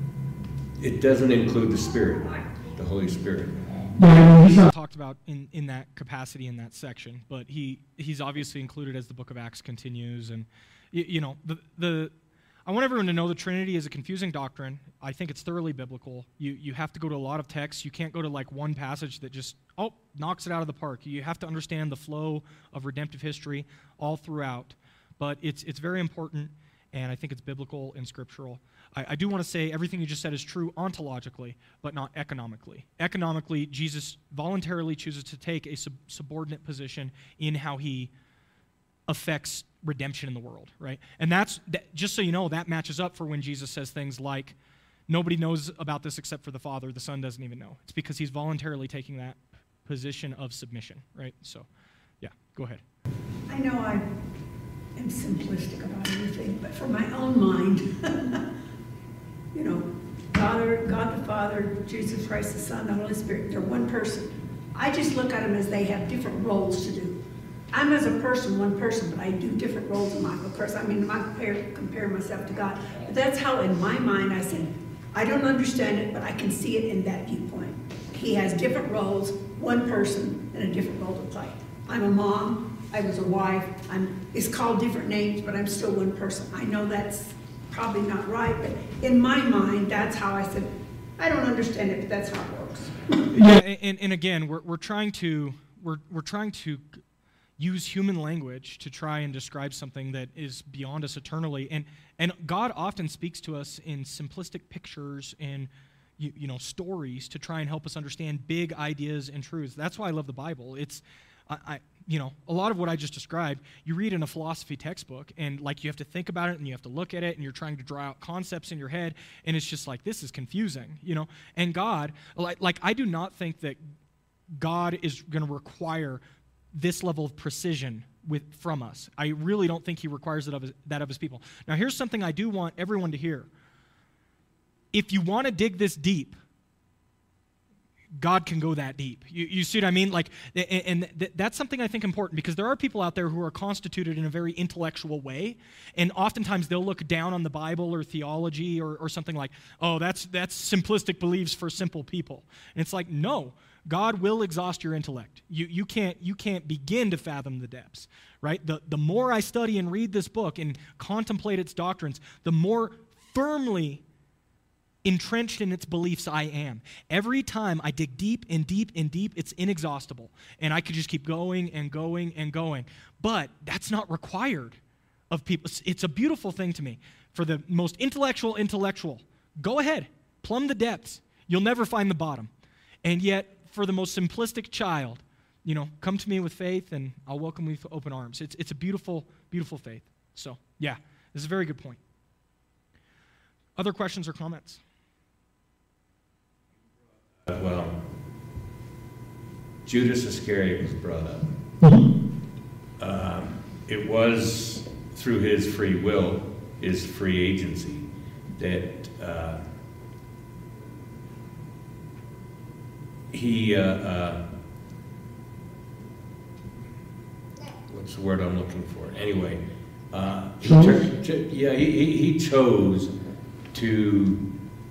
it doesn't include the Spirit, the Holy Spirit. Yeah, I mean, he's not, Talked about in, in that capacity in that section, but he he's obviously included as the book of Acts continues, and you, you know the the I want everyone to know the Trinity is a confusing doctrine. I think it's thoroughly biblical. You you have to go to a lot of texts. You can't go to like one passage that just oh knocks it out of the park. You have to understand the flow of redemptive history all throughout, but it's it's very important, and I think it's biblical and scriptural. I, I do want to say everything you just said is true ontologically, but not economically. Economically, Jesus voluntarily chooses to take a sub- subordinate position in how he affects redemption in the world, right? And that's, that, just so you know, that matches up for when Jesus says things like, nobody knows about this except for the Father, the Son doesn't even know. It's because he's voluntarily taking that position of submission, right? So, yeah, go ahead. I know I am simplistic about everything, but for my own mind, you know, Father, God the Father, Jesus Christ the Son, the Holy Spirit, they're one person. I just look at them as they have different roles to do. I'm as a person, one person, but I do different roles in my, of course, I mean, I compare, compare myself to God. But that's how in my mind I say, I don't understand it, but I can see it in that viewpoint. He has different roles, one person, and a different role to play. I'm a mom, I was a wife, I'm, it's called different names, but I'm still one person. I know that's probably not right, but in my mind, that's how I said, I don't understand it, but that's how it works. Yeah, and, and again, we're we're trying to we're we're trying to use human language to try and describe something that is beyond us eternally, and and God often speaks to us in simplistic pictures and you, you know stories to try and help us understand big ideas and truths. That's why I love the Bible. It's I, I you know a lot of what I just described you read in a philosophy textbook, and like you have to think about it and you have to look at it and you're trying to draw out concepts in your head, and it's just like, this is confusing, you know. And God, like like I do not think that God is going to require this level of precision with from us. I really don't think he requires that of his, that of his people. Now, here's something I do want everyone to hear. If you want to dig this deep, God can go that deep. You, you see what I mean? Like, and th- that's something I think important, because there are people out there who are constituted in a very intellectual way, and oftentimes they'll look down on the Bible or theology or, or something like, oh, that's that's simplistic beliefs for simple people. And it's like, no. God will exhaust your intellect. You, you, can't, you can't begin to fathom the depths, right? The, the more I study and read this book and contemplate its doctrines, the more firmly entrenched in its beliefs I am. Every time I dig deep and deep and deep, it's inexhaustible. And I could just keep going and going and going. But that's not required of people. It's a beautiful thing to me. For the most intellectual intellectual, go ahead, plumb the depths. You'll never find the bottom. And yet, for the most simplistic child, you know, come to me with faith and I'll welcome you with open arms. It's, it's a beautiful, beautiful faith. So, yeah, this is a very good point. Other questions or comments? Uh, well, Judas Iscariot was brought up. Mm-hmm. Um, it was through his free will, his free agency, that uh, he, uh, uh, what's the word I'm looking for? Anyway, uh, he tur- ch- yeah, he, he, he chose to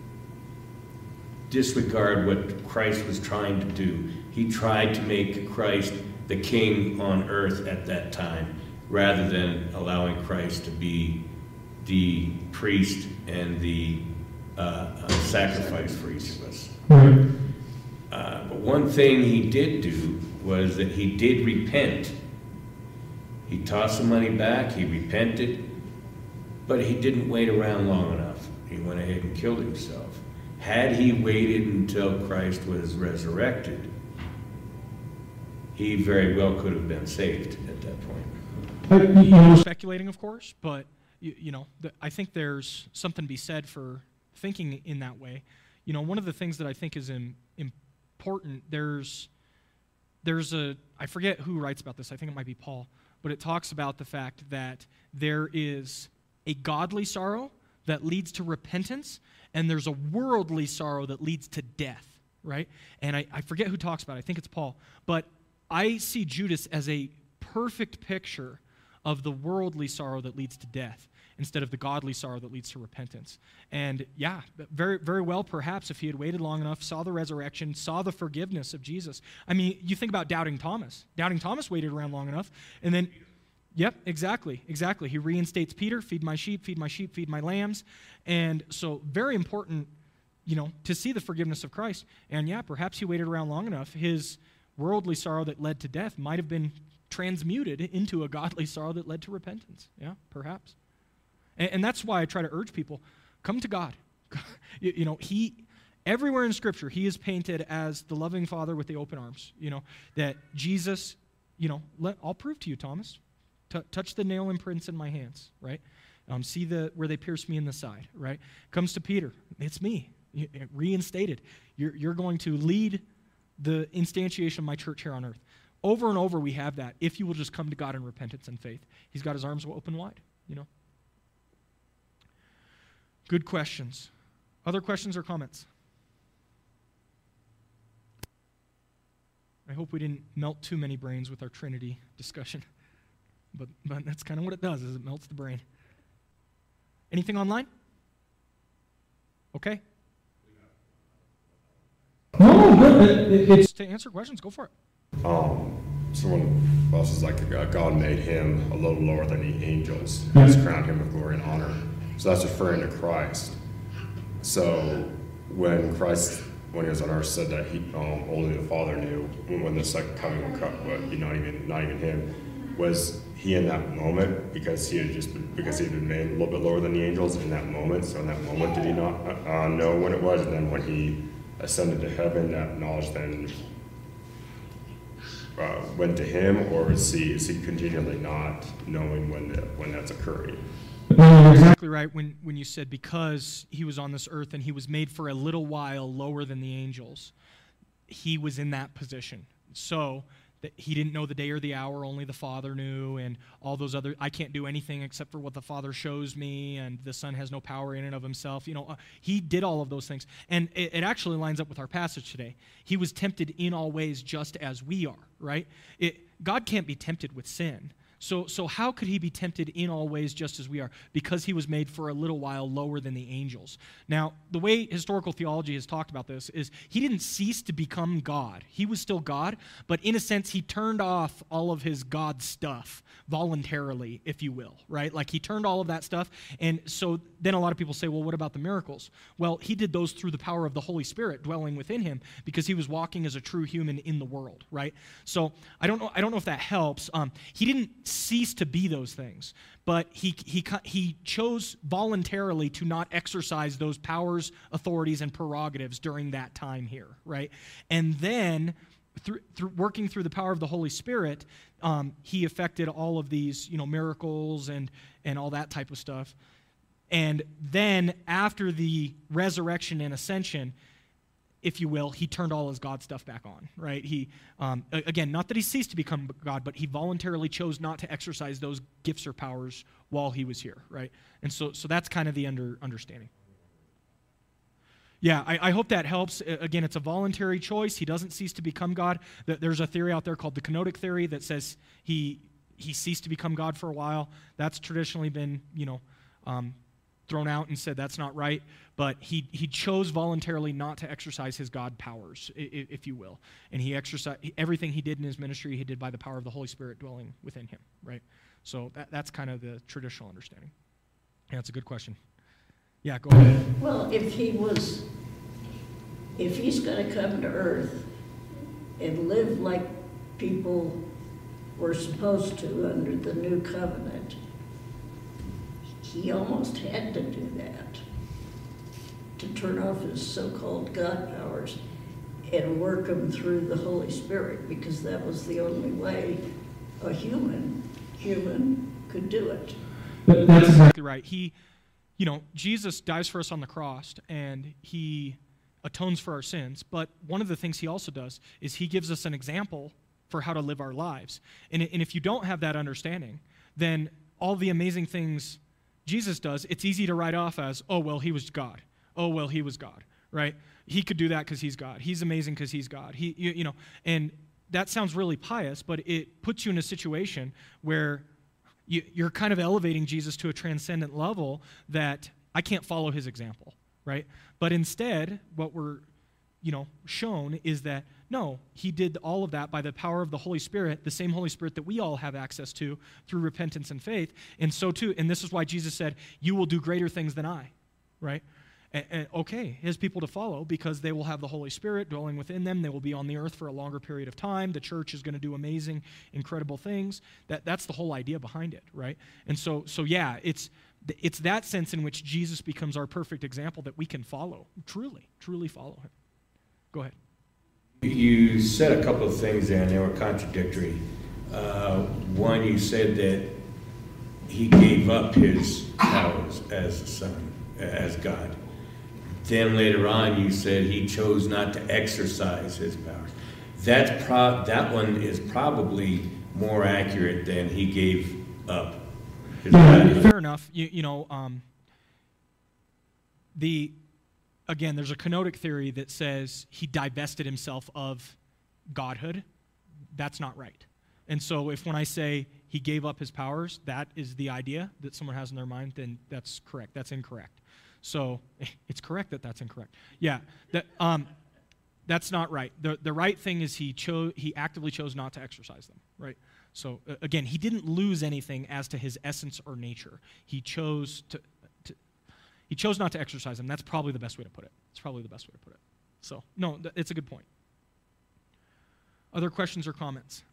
disregard what Christ was trying to do. He tried to make Christ the king on earth at that time, rather than allowing Christ to be the priest and the uh, uh, sacrifice for each of us. Right. Uh, but one thing he did do was that he did repent. He tossed the money back, he repented, but he didn't wait around long enough. He went ahead and killed himself. Had he waited until Christ was resurrected, he very well could have been saved at that point. I, you know, Speculating, of course, but you, you know, the, I think there's something to be said for thinking in that way. You know, one of the things that I think is im- important, there's, there's a, I forget who writes about this, I think it might be Paul, but it talks about the fact that there is a godly sorrow that leads to repentance, and there's a worldly sorrow that leads to death, right? And I, I forget who talks about it, I think it's Paul, but I see Judas as a perfect picture of the worldly sorrow that leads to death instead of the godly sorrow that leads to repentance. And yeah, very, very well, perhaps, if he had waited long enough, saw the resurrection, saw the forgiveness of Jesus. I mean, you think about Doubting Thomas. Doubting Thomas waited around long enough, and then, yep, exactly, exactly. He reinstates Peter, feed my sheep, feed my sheep, feed my lambs. And so very important, you know, to see the forgiveness of Christ. And yeah, perhaps he waited around long enough. His worldly sorrow that led to death might have been transmuted into a godly sorrow that led to repentance. Yeah, perhaps. And, and that's why I try to urge people, come to God. you, you know, he, everywhere in Scripture, he is painted as the loving Father with the open arms. You know, that Jesus, you know, let, I'll prove to you, Thomas. T- touch the nail imprints in my hands, right? Um, see the where they pierced me in the side, right? Comes to Peter, it's me, reinstated. You're, you're going to lead the instantiation of my church here on earth. Over and over we have that, if you will just come to God in repentance and faith. He's got his arms open wide, you know. Good questions. Other questions or comments? I hope we didn't melt too many brains with our Trinity discussion. But, but that's kind of what it does, is it melts the brain. Anything online? Okay. no, good. It, it, it's To answer questions, go for it. Um, someone else is like, uh, God made him a little lower than the angels, and has crowned him with glory and honor. So that's referring to Christ. So when Christ, when he was on earth, said that he um, only the Father knew when the second coming would come, but not even not even him, was he in that moment because he had just been, because he had been made a little bit lower than the angels in that moment. So in that moment, did he not uh, know when it was, and then when he ascended to heaven, that knowledge then uh, went to him, or is he is he continually not knowing when the, when that's occurring? no, you're exactly Exactly right when, when you said because he was on this earth and he was made for a little while lower than the angels, he was in that position. So that he didn't know the day or the hour, only the Father knew, and all those other, I can't do anything except for what the Father shows me, and the Son has no power in and of himself. You know, uh, he did all of those things. And it, it actually lines up with our passage today. He was tempted in all ways just as we are, right? It, God can't be tempted with sin. So, so how could he be tempted in all ways just as we are? Because he was made for a little while lower than the angels. Now, the way historical theology has talked about this is he didn't cease to become God. He was still God, but in a sense, he turned off all of his God stuff voluntarily, if you will, right? Like he turned all of that stuff. And so then a lot of people say, well, what about the miracles? Well, he did those through the power of the Holy Spirit dwelling within him because he was walking as a true human in the world, right? So I don't know, I don't know if that helps. Um, he didn't cease to be those things, but he, he, he chose voluntarily to not exercise those powers, authorities, and prerogatives during that time here, right? And then through, through working through the power of the Holy Spirit, um, he effected all of these, you know, miracles and, and all that type of stuff. And then after the resurrection and ascension, if you will, he turned all his God stuff back on, right? He, um, again, not that he ceased to become God, but he voluntarily chose not to exercise those gifts or powers while he was here, right? And so, so that's kind of the under, understanding. Yeah, I, I hope that helps. Again, it's a voluntary choice. He doesn't cease to become God. There's a theory out there called the kenotic theory that says he he ceased to become God for a while. That's traditionally been, you know, um, thrown out and said that's not right, but he he chose voluntarily not to exercise his God powers, if, if you will, and he exercised everything he did in his ministry. He did by the power of the Holy Spirit dwelling within him, right? So that, that's kind of the traditional understanding. Yeah, that's a good question. Yeah, go ahead. Well, if he was, if he's going to come to earth and live like people were supposed to under the new covenant, he almost had to do that, to turn off his so-called God powers and work them through the Holy Spirit, because that was the only way a human, human could do it. But that's Exactly right. He, you know, Jesus dies for us on the cross, and he atones for our sins, but one of the things he also does is he gives us an example for how to live our lives. And, and if you don't have that understanding, then all the amazing things Jesus does, it's easy to write off as, oh, well, he was God. Oh, well, he was God, right? He could do that because he's God. He's amazing because he's God. He, you, you know, and that sounds really pious, but it puts you in a situation where you, you're kind of elevating Jesus to a transcendent level that I can't follow his example, right? But instead, what we're, you know, shown is that, no, he did all of that by the power of the Holy Spirit, the same Holy Spirit that we all have access to through repentance and faith. And so too, and this is why Jesus said, you will do greater things than I, right? And, and okay, his people to follow because they will have the Holy Spirit dwelling within them. They will be on the earth for a longer period of time. The church is going to do amazing, incredible things. That, that's the whole idea behind it, right? And so, so yeah, it's, it's that sense in which Jesus becomes our perfect example that we can follow, truly, truly follow him. Go ahead. You said a couple of things there, and they were contradictory. Uh, one, you said that he gave up his powers as the Son, as God. Then later on, you said he chose not to exercise his powers. That's pro- that one is probably more accurate than he gave up his powers. Fair enough. You, you know, um, the... Again, there's a kenotic theory that says he divested himself of godhood. That's not right. And so if when I say he gave up his powers, that is the idea that someone has in their mind, then that's correct. That's incorrect. So it's correct that that's incorrect. Yeah, that, um, that's not right. The, the right thing is he chose, he actively chose not to exercise them, right? So uh, again, he didn't lose anything as to his essence or nature. He chose to... He chose not to exercise them. That's probably the best way to put it. It's probably the best way to put it. So, no, th- it's a good point. Other questions or comments?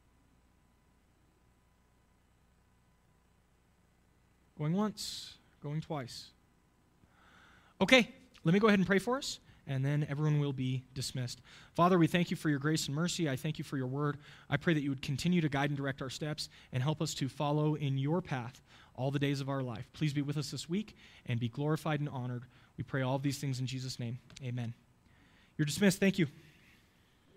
Going once, going twice. Okay, let me go ahead and pray for us, and then everyone will be dismissed. Father, we thank you for your grace and mercy. I thank you for your word. I pray that you would continue to guide and direct our steps and help us to follow in your path all the days of our life. Please be with us this week and be glorified and honored. We pray all of these things in Jesus' name. Amen. You're dismissed. Thank you.